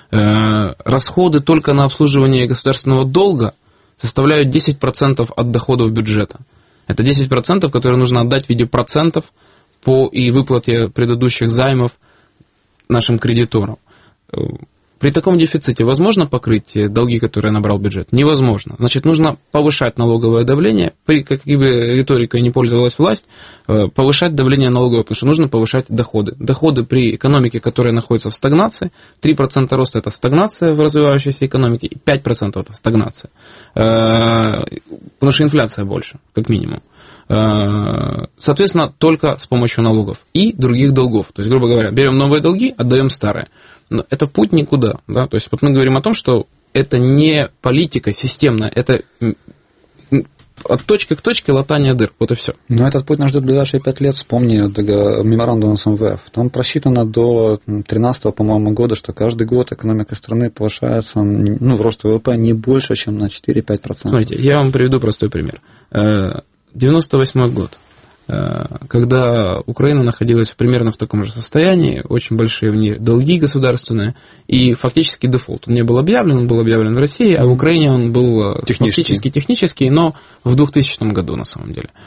Расходы только на обслуживание государственного долга составляют десять процентов от доходов бюджета. Это десять процентов, которые нужно отдать в виде процентов по и выплате предыдущих займов нашим кредиторам. При таком дефиците возможно покрыть долги, которые набрал бюджет? Невозможно. Значит, нужно повышать налоговое давление, при какой бы риторикой не пользовалась власть, повышать давление налоговое, потому что нужно повышать доходы. Доходы при экономике, которая находится в стагнации, три процента роста – это стагнация в развивающейся экономике, и пять процентов – это стагнация. Потому что инфляция больше, как минимум. Соответственно, только с помощью налогов и других долгов. То есть, грубо говоря, берем новые долги, отдаем старые. Но это путь никуда. Да? То есть, вот мы говорим о том, что это не политика системная, это от точки к точке латание дыр. Вот и все. Но этот путь нас ждет в ближайшие пять лет. Вспомни меморандум с эм вэ эф. Там просчитано до две тысячи тринадцатого, по-моему, года, что каждый год экономика страны повышается, ну, рост вэ вэ пэ не больше, чем на четыре-пять процентов. Смотрите, я вам приведу простой пример. девяносто восьмой год, когда Украина находилась примерно в таком же состоянии, очень большие в ней долги государственные, и фактически дефолт. Он не был объявлен, он был объявлен в России, а в Украине он был технический. фактически технический, но в двухтысячном году на самом деле.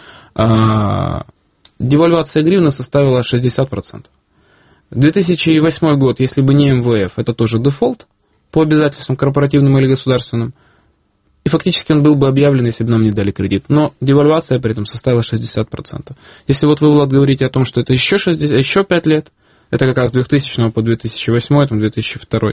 Девальвация гривны составила шестьдесят процентов. две тысячи восьмой год, если бы не эм вэ эф, это тоже дефолт по обязательствам корпоративным или государственным. И фактически он был бы объявлен, если бы нам не дали кредит. Но девальвация при этом составила шестьдесят процентов. Если вот вы, Влад, говорите о том, что это еще, шестьдесят, еще пять лет, Это как раз с двухтысячного по две тысячи восьмой, там, две тысячи второй.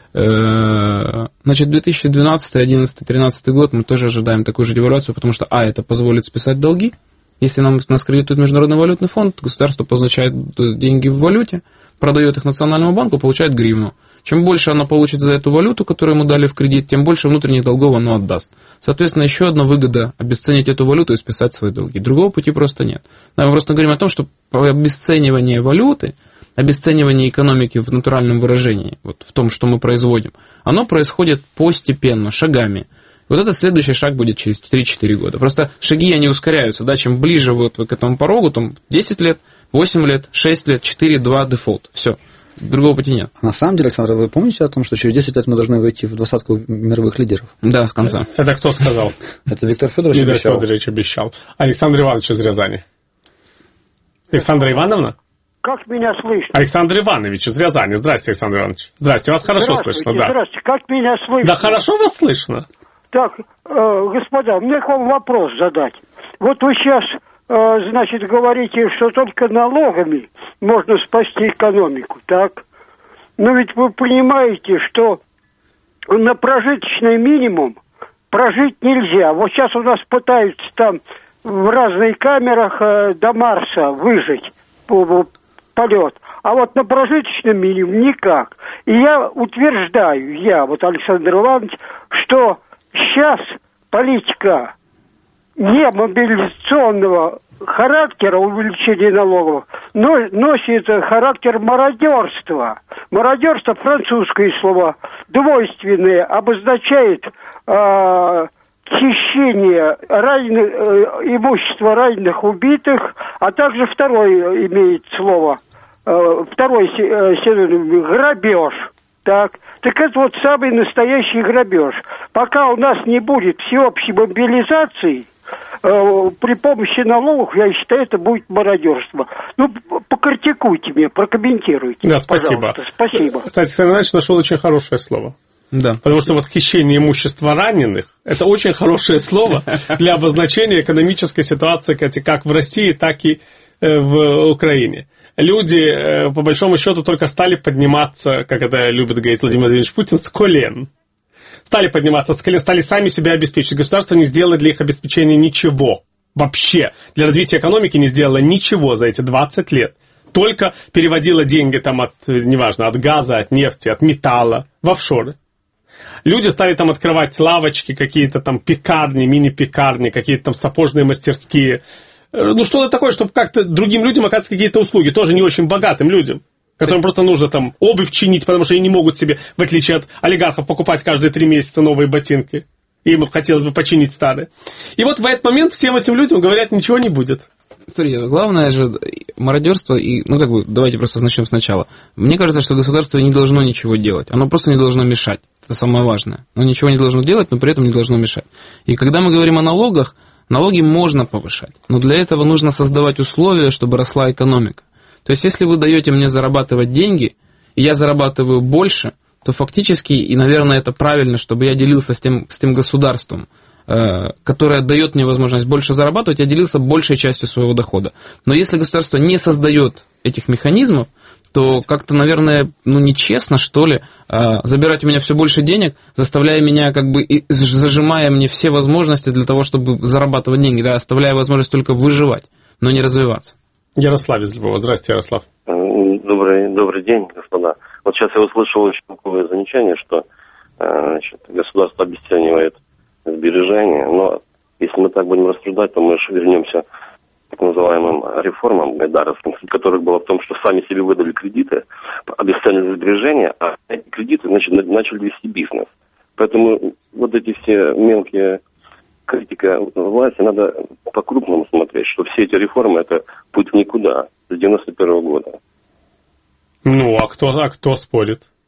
Значит, две тысячи двенадцатый, одиннадцатый, тринадцатый год мы тоже ожидаем такую же девальвацию, потому что, а, это позволит списать долги. Если нам, нас кредитует Международный валютный фонд, государство позначает деньги в валюте, продает их Национальному банку, получает гривну. Чем больше она получит за эту валюту, которую ему дали в кредит, тем больше внутренних долгов оно отдаст. Соответственно, еще одна выгода – обесценить эту валюту и списать свои долги. Другого пути просто нет. Мы просто говорим о том, что обесценивание валюты, обесценивание экономики в натуральном выражении, вот в том, что мы производим, оно происходит постепенно, шагами. Вот этот следующий шаг будет через три-четыре года. Просто шаги, они ускоряются, да, чем ближе вот вы к этому порогу, там десять лет, восемь лет, шесть лет, четыре, два, дефолт. Все. Другого пути нет. На самом деле, Александр, вы помните о том, что через десять лет мы должны войти в двадцатку мировых лидеров? Да, с конца. Это кто сказал? Это Виктор Федорович обещал. Виктор Федорович обещал. Александр Иванович из Рязани. Александра Ивановна? Как меня слышно? Александр Иванович из Рязани. Здравствуйте, Александр Иванович. Здравствуйте, вас хорошо слышно. Да. Здравствуйте, как меня слышно? Да, хорошо вас слышно. Так, э, господа, мне к вам вопрос задать. Вот вы сейчас, э, значит, говорите, что только налогами можно спасти экономику, так? Но ведь вы понимаете, что на прожиточный минимум прожить нельзя. Вот сейчас у нас пытаются там в разных камерах э, до Марса выжить полет. А вот на прожиточном минимум никак. И я утверждаю, я, вот Александр Иванович, что сейчас политика не мобилизационного характера увеличения налогов, но носит характер мародерства. Мародерство, французское слово, двойственное, обозначает э, хищение раненых, э, имущества раненых, убитых, а также второе имеет слово, э, второй синоним, грабеж. Так. Так это вот самый настоящий грабеж. Пока у нас не будет всеобщей мобилизации, э, при помощи налогов, я считаю, это будет мародерство. Ну, покритикуйте меня, прокомментируйте. Да, спасибо. Пожалуйста. Спасибо. Кстати, Александр Иванович нашел очень хорошее слово. Да. Потому что вот хищение имущества раненых – это очень хорошее слово для обозначения экономической ситуации как в России, так и в Украине. Люди, по большому счету, только стали подниматься, как это любит говорить Владимир Владимирович Путин, с колен. Стали подниматься с колен, стали сами себя обеспечить. Государство не сделало для их обеспечения ничего. Вообще. Для развития экономики не сделало ничего за эти двадцать лет. Только переводило деньги там от, неважно, от газа, от нефти, от металла в офшоры. Люди стали там открывать лавочки, какие-то там пекарни, мини-пекарни, какие-то там сапожные мастерские. Ну, что-то такое, чтобы как-то другим людям оказывать какие-то услуги, тоже не очень богатым людям, которым просто нужно там обувь чинить, потому что они не могут себе, в отличие от олигархов, покупать каждые три месяца новые ботинки. Им хотелось бы починить старые. И вот в этот момент всем этим людям говорят, ничего не будет. Смотрите, главное же мародерство, и, ну как бы, давайте просто начнем сначала. Мне кажется, что государство не должно ничего делать, оно просто не должно мешать, это самое важное. Оно ничего не должно делать, но при этом не должно мешать. И когда мы говорим о налогах, налоги можно повышать, но для этого нужно создавать условия, чтобы росла экономика. То есть, если вы даете мне зарабатывать деньги, и я зарабатываю больше, то фактически, и, наверное, это правильно, чтобы я делился с тем, с тем государством, которая дает мне возможность больше зарабатывать, я делился большей частью своего дохода. Но если государство не создает этих механизмов, то как-то, наверное, ну, нечестно, что ли, забирать у меня все больше денег, заставляя меня, как бы, зажимая мне все возможности для того, чтобы зарабатывать деньги, да, оставляя возможность только выживать, но не развиваться. Ярослав из Львова. Здравствуйте, Ярослав. Добрый, добрый день, господа. Вот сейчас я услышал очень такое замечание, что значит, государство обесценивает сбережения, но если мы так будем рассуждать, то мы же вернемся к так называемым реформам гайдаровским, суть которых была в том, что сами себе выдали кредиты, обесценили сбережения, а эти кредиты, значит, начали вести бизнес. Поэтому вот эти все мелкие критика власти, надо по-крупному смотреть, что все эти реформы – это путь в никуда с девяносто первого года. Ну, а кто, а кто спорит?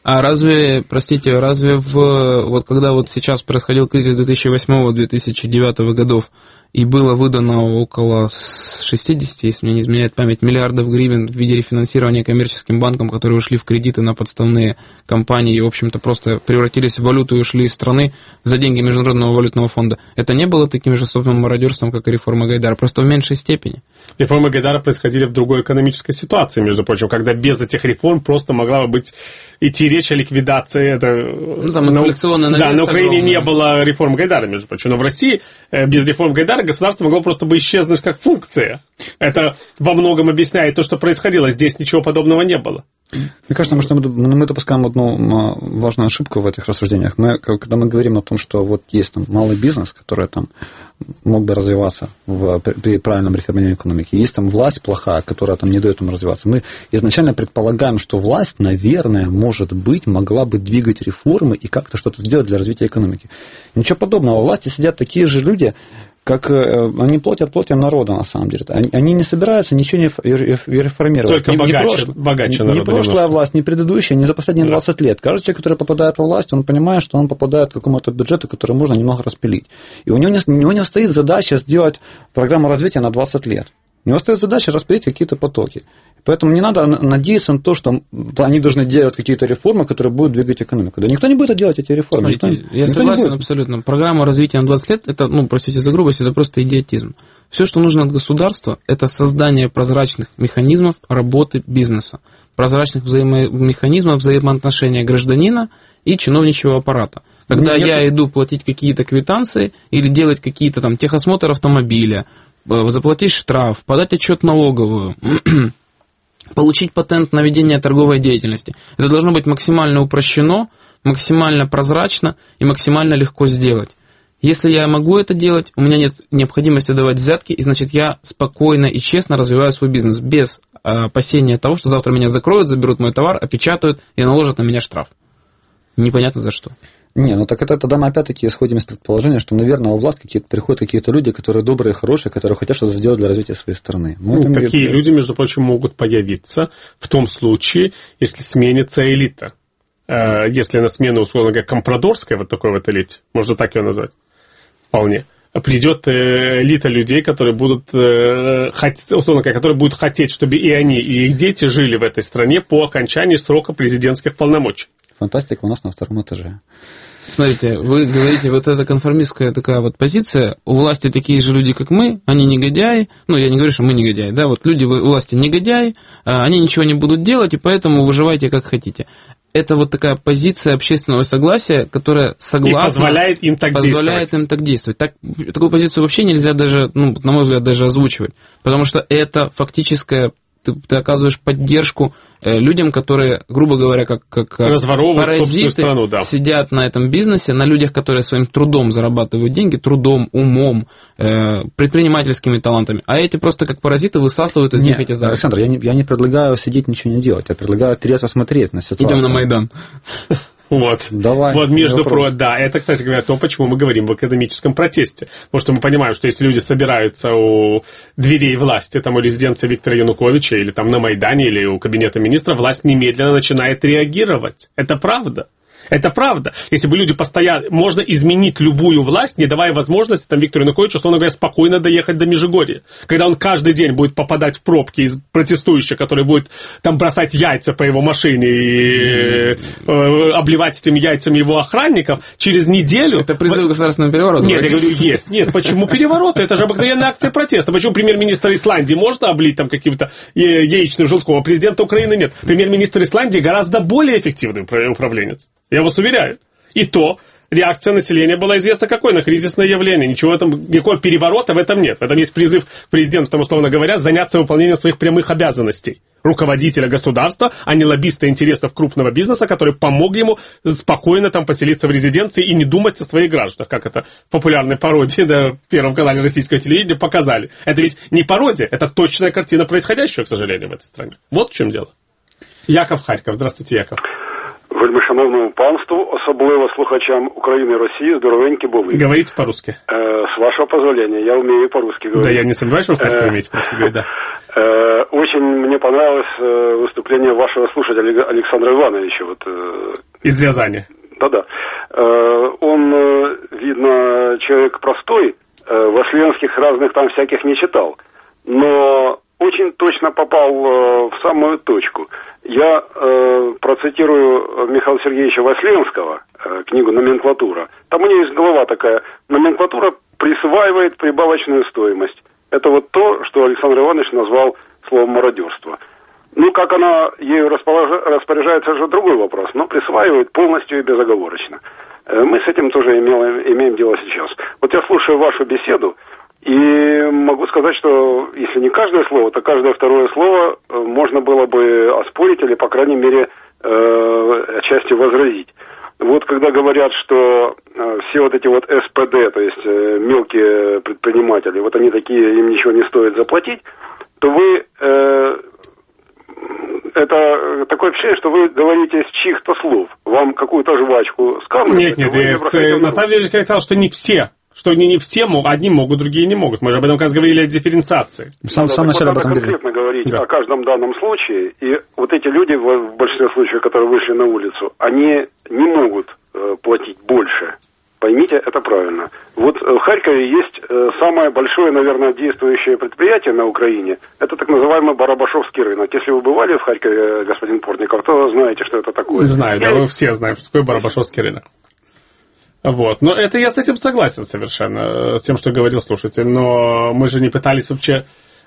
А разве, простите, разве в, вот когда вот сейчас происходил кризис две тысячи восьмого - две тысячи девятого годов, и было выдано около шестьдесят, если мне не изменяет память, миллиардов гривен в виде рефинансирования коммерческим банкам, которые ушли в кредиты на подставные компании и, в общем-то, просто превратились в валюту и ушли из страны за деньги Международного валютного фонда. Это не было таким же собственным мародерством, как и реформа Гайдара, просто в меньшей степени. Реформы Гайдара происходили в другой экономической ситуации, между прочим, когда без этих реформ просто могла бы быть идти речь о ликвидации. Это, ну, там инфляционный навес. Да, на Украине огромный. не было реформ Гайдара, между прочим, но в России без реформ Гайдара государство могло просто бы исчезнуть как функция. Это во многом объясняет то, что происходило. Здесь ничего подобного не было. Мне кажется, мы, что мы, мы допускаем одну важную ошибку в этих рассуждениях. Мы, когда мы говорим о том, что вот есть там малый бизнес, который там мог бы развиваться в, при правильном реформировании экономики, есть там власть плохая, которая там не дает ему развиваться. Мы изначально предполагаем, что власть, наверное, может быть, могла бы двигать реформы и как-то что-то сделать для развития экономики. Ничего подобного. У власти сидят такие же люди, как они платят плотью народа, на самом деле. Они, они не собираются ничего не реформировать. Только не, богаче, не прошло, богаче не, народа. Не прошлая немножко. власть, не предыдущая, не за последние двадцать да. лет. Каждый человек, который попадает во власть, он понимает, что он попадает к какому-то бюджету, который можно немного распилить. И у него не, у него не стоит задача сделать программу развития на двадцать лет. У него стоит задача распилить какие-то потоки. Поэтому не надо надеяться на то, что они должны делать какие-то реформы, которые будут двигать экономику. Да никто не будет делать эти реформы. Смотрите, никто, я никто согласен абсолютно. Программа развития на двадцать лет, это, ну, простите за грубость, это просто идиотизм. Все, что нужно от государства, это создание прозрачных механизмов работы бизнеса, прозрачных взаимо- механизмов взаимоотношения гражданина и чиновничьего аппарата. Когда Нет. я иду платить какие-то квитанции или делать какие-то там техосмотр автомобиля, заплатить штраф, подать отчет налоговую, получить патент на ведение торговой деятельности. Это должно быть максимально упрощено, максимально прозрачно и максимально легко сделать. Если я могу это делать, у меня нет необходимости давать взятки, и значит я спокойно и честно развиваю свой бизнес, без опасения того, что завтра меня закроют, заберут мой товар, опечатают и наложат на меня штраф. Непонятно за что. Не, ну так это тогда мы опять-таки исходим из предположения, что, наверное, у власти какие-то, приходят какие-то люди, которые добрые, хорошие, которые хотят что-то сделать для развития своей страны. Ну, такие говорим... люди, между прочим, могут появиться в том случае, если сменится элита. Если на смену, условно говоря, компрадорская, вот такой вот элите, можно так ее назвать, вполне, придет элита людей, которые будут, условно говоря, которые будут хотеть, чтобы и они, и их дети жили в этой стране по окончании срока президентских полномочий. Фантастика у нас на втором этаже. Смотрите, вы говорите, вот эта конформистская такая вот позиция, у власти такие же люди, как мы, они негодяи, ну, я не говорю, что мы негодяи, да, вот люди у власти негодяи, они ничего не будут делать, и поэтому выживайте как хотите. Это вот такая позиция общественного согласия, которая согласна... И позволяет им так позволяет действовать. им так действовать. Так, такую позицию вообще нельзя даже, ну, на мой взгляд, даже озвучивать, потому что это фактическая... Ты, ты оказываешь поддержку э, людям, которые, грубо говоря, как, как паразиты страну, да. сидят на этом бизнесе, на людях, которые своим трудом зарабатывают деньги, трудом, умом, э, предпринимательскими талантами, а эти просто как паразиты высасывают из Нет, них эти заработки. Александр, я не, я не предлагаю сидеть ничего не делать, я предлагаю трезво смотреть на ситуацию. Идем на Майдан. Вот. Давай. Вот между прочим, да, это, кстати говоря, то, почему мы говорим в экономическом протесте. Потому что мы понимаем, что если люди собираются у дверей власти, там у резиденции Виктора Януковича, или там на Майдане, или у кабинета министра, власть немедленно начинает реагировать. Это правда. Это правда. Если бы люди постоянно... Можно изменить любую власть, не давая возможности там, Виктору Януковичу, условно говоря, спокойно доехать до Межигорья. Когда он каждый день будет попадать в пробки из протестующих, которые будут там бросать яйца по его машине и э, обливать этими яйцами его охранников, через неделю... Это призыв к государственному перевороту? Нет, я говорю, есть. Нет, почему переворот? Это же обыкновенная акция протеста. Почему премьер-министр Исландии можно облить там каким-то яичным желтком, а президента Украины нет? Премьер-министр Исландии гораздо более эффективный управленец. Я вас уверяю. И то реакция населения была известна какой на кризисное явление. Ничего там, никакого переворота в этом нет. В этом есть призыв к президенту, там, условно говоря, заняться выполнением своих прямых обязанностей руководителя государства, а не лоббиста интересов крупного бизнеса, который помог ему спокойно там поселиться в резиденции и не думать о своих гражданах, как это в популярной пародии на Первом канале российского телевидения показали. Это ведь не пародия, это точная картина происходящего, к сожалению, в этой стране. Вот в чем дело. Яков Харьков. Здравствуйте, Яков. Вы вельмишановному панству, особливо слухачам України и России, здоровенькі були. Говорите по-русски. Э, с вашего позволения, я умею по-русски говорить. Да, я не сомневаюсь, что вы в Харькове умеете по-русски говорить, да. Э, очень мне понравилось выступление вашего слушателя Александра Ивановича. Вот, э, из Рязани. Да-да. Э, он, видно, человек простой, э, Васленских разных там всяких не читал, но очень точно попал э, в самую точку. Я э, процитирую Михаила Сергеевича Васленского, э, книгу «Номенклатура». Там у него есть глава такая: «Номенклатура присваивает прибавочную стоимость». Это вот то, что Александр Иванович назвал словом «мародерство». Ну, как она ею распоряжается, уже другой вопрос, но присваивает полностью и безоговорочно. Э, мы с этим тоже имеем, имеем дело сейчас. Вот я слушаю вашу беседу, и могу сказать, что если не каждое слово, то каждое второе слово можно было бы оспорить или, по крайней мере, э, отчасти возразить. Вот когда говорят, что э, все вот эти вот эс пэ дэ, то есть э, мелкие предприниматели, вот они такие, им ничего не стоит заплатить, то вы, э, это такое впечатление, что вы говорите с чьих-то слов. Вам какую-то жвачку скармливают. Нет, нет, я, на самом деле я сказал, что не все. Что не, не все, одни могут, другие не могут. Мы же об этом как раз говорили о дифференциации. Сам, да, сам вот надо конкретно говорить да. о каждом данном случае. И вот эти люди, в большинстве случаев, которые вышли на улицу, они не могут э, платить больше. Поймите, это правильно. Вот в Харькове есть э, самое большое, наверное, действующее предприятие на Украине. Это так называемый Барабашовский рынок. Если вы бывали в Харькове, господин Портников, то знаете, что это такое. Знаю, Я... да, мы все знаем, что такое Барабашовский рынок. Вот, но это я с этим согласен совершенно, с тем, что говорил слушатель, но мы же не пытались вообще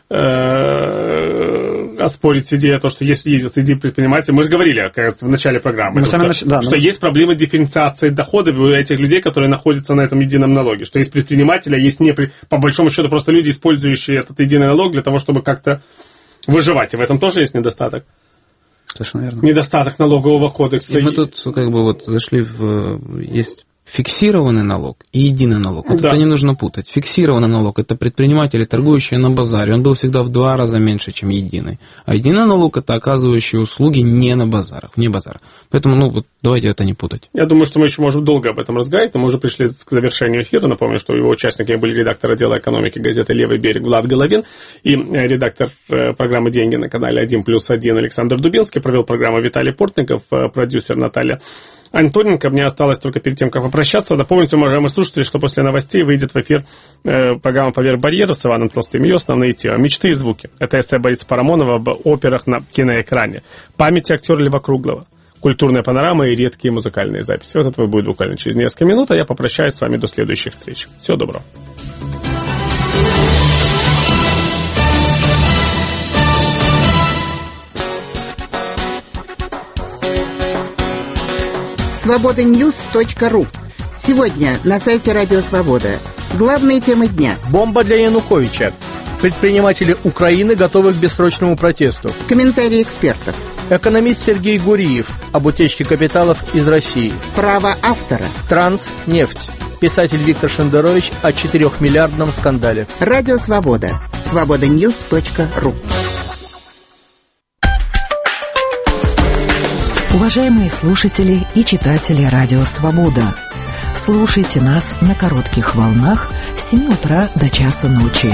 э, оспорить идею, то, что есть, есть среди предпринимателей, мы же говорили, кажется, в начале программы, то, что, нач... да, что но... есть проблема дифференциации доходов у этих людей, которые находятся на этом едином налоге, что есть предприниматели, а есть не, по большому счету просто люди, использующие этот единый налог для того, чтобы как-то выживать, и в этом тоже есть недостаток. Совершенно верно. Недостаток налогового кодекса. И мы тут как бы вот зашли в... есть... фиксированный налог и единый налог. Вот да. это не нужно путать. Фиксированный налог – это предприниматели, торгующие на базаре. Он был всегда в два раза меньше, чем единый. А единый налог – это оказывающие услуги не на базарах, вне базара. Поэтому, ну, вот давайте это не путать. Я думаю, что мы еще можем долго об этом разговаривать, но мы уже пришли к завершению эфира. Напомню, что его участниками были редактор отдела экономики газеты «Левый берег» Влад Головин и редактор программы «Деньги» на канале один плюс один Александр Дубинский. Провел программу Виталий Портников, продюсер Наталья Антоненко. Мне осталось только перед тем, как попрощаться, напомнить, уважаемые слушатели, что после новостей выйдет в эфир э, программа «Поверх барьеров» с Иваном Толстым. Ее основные темы. Мечты и звуки. Это эссе Бориса Парамонова об операх на киноэкране. Памяти актера Льва Круглого. Культурная панорама и редкие музыкальные записи. Вот это будет буквально через несколько минут, а я попрощаюсь с вами до следующих встреч. Всего доброго. свобода ньюс точка ру. Сегодня на сайте Радио Свобода. Главные темы дня. Бомба для Януковича. Предприниматели Украины готовы к бессрочному протесту. Комментарии экспертов. Экономист Сергей Гуриев об утечке капиталов из России. Право автора. Транснефть. Писатель Виктор Шендерович о четырехмиллиардном скандале. Радио Свобода. свобода ньюс точка ру. Уважаемые слушатели и читатели Радио Свобода, слушайте нас на коротких волнах с семи утра до часа ночи.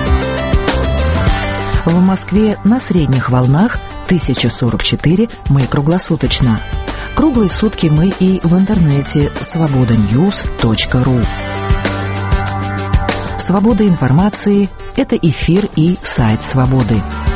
В Москве на средних волнах тысяча сорок четыре, мы круглосуточно. Круглые сутки мы и в интернете свобода ньюс точка ру. Свобода информации – это эфир и сайт Свободы.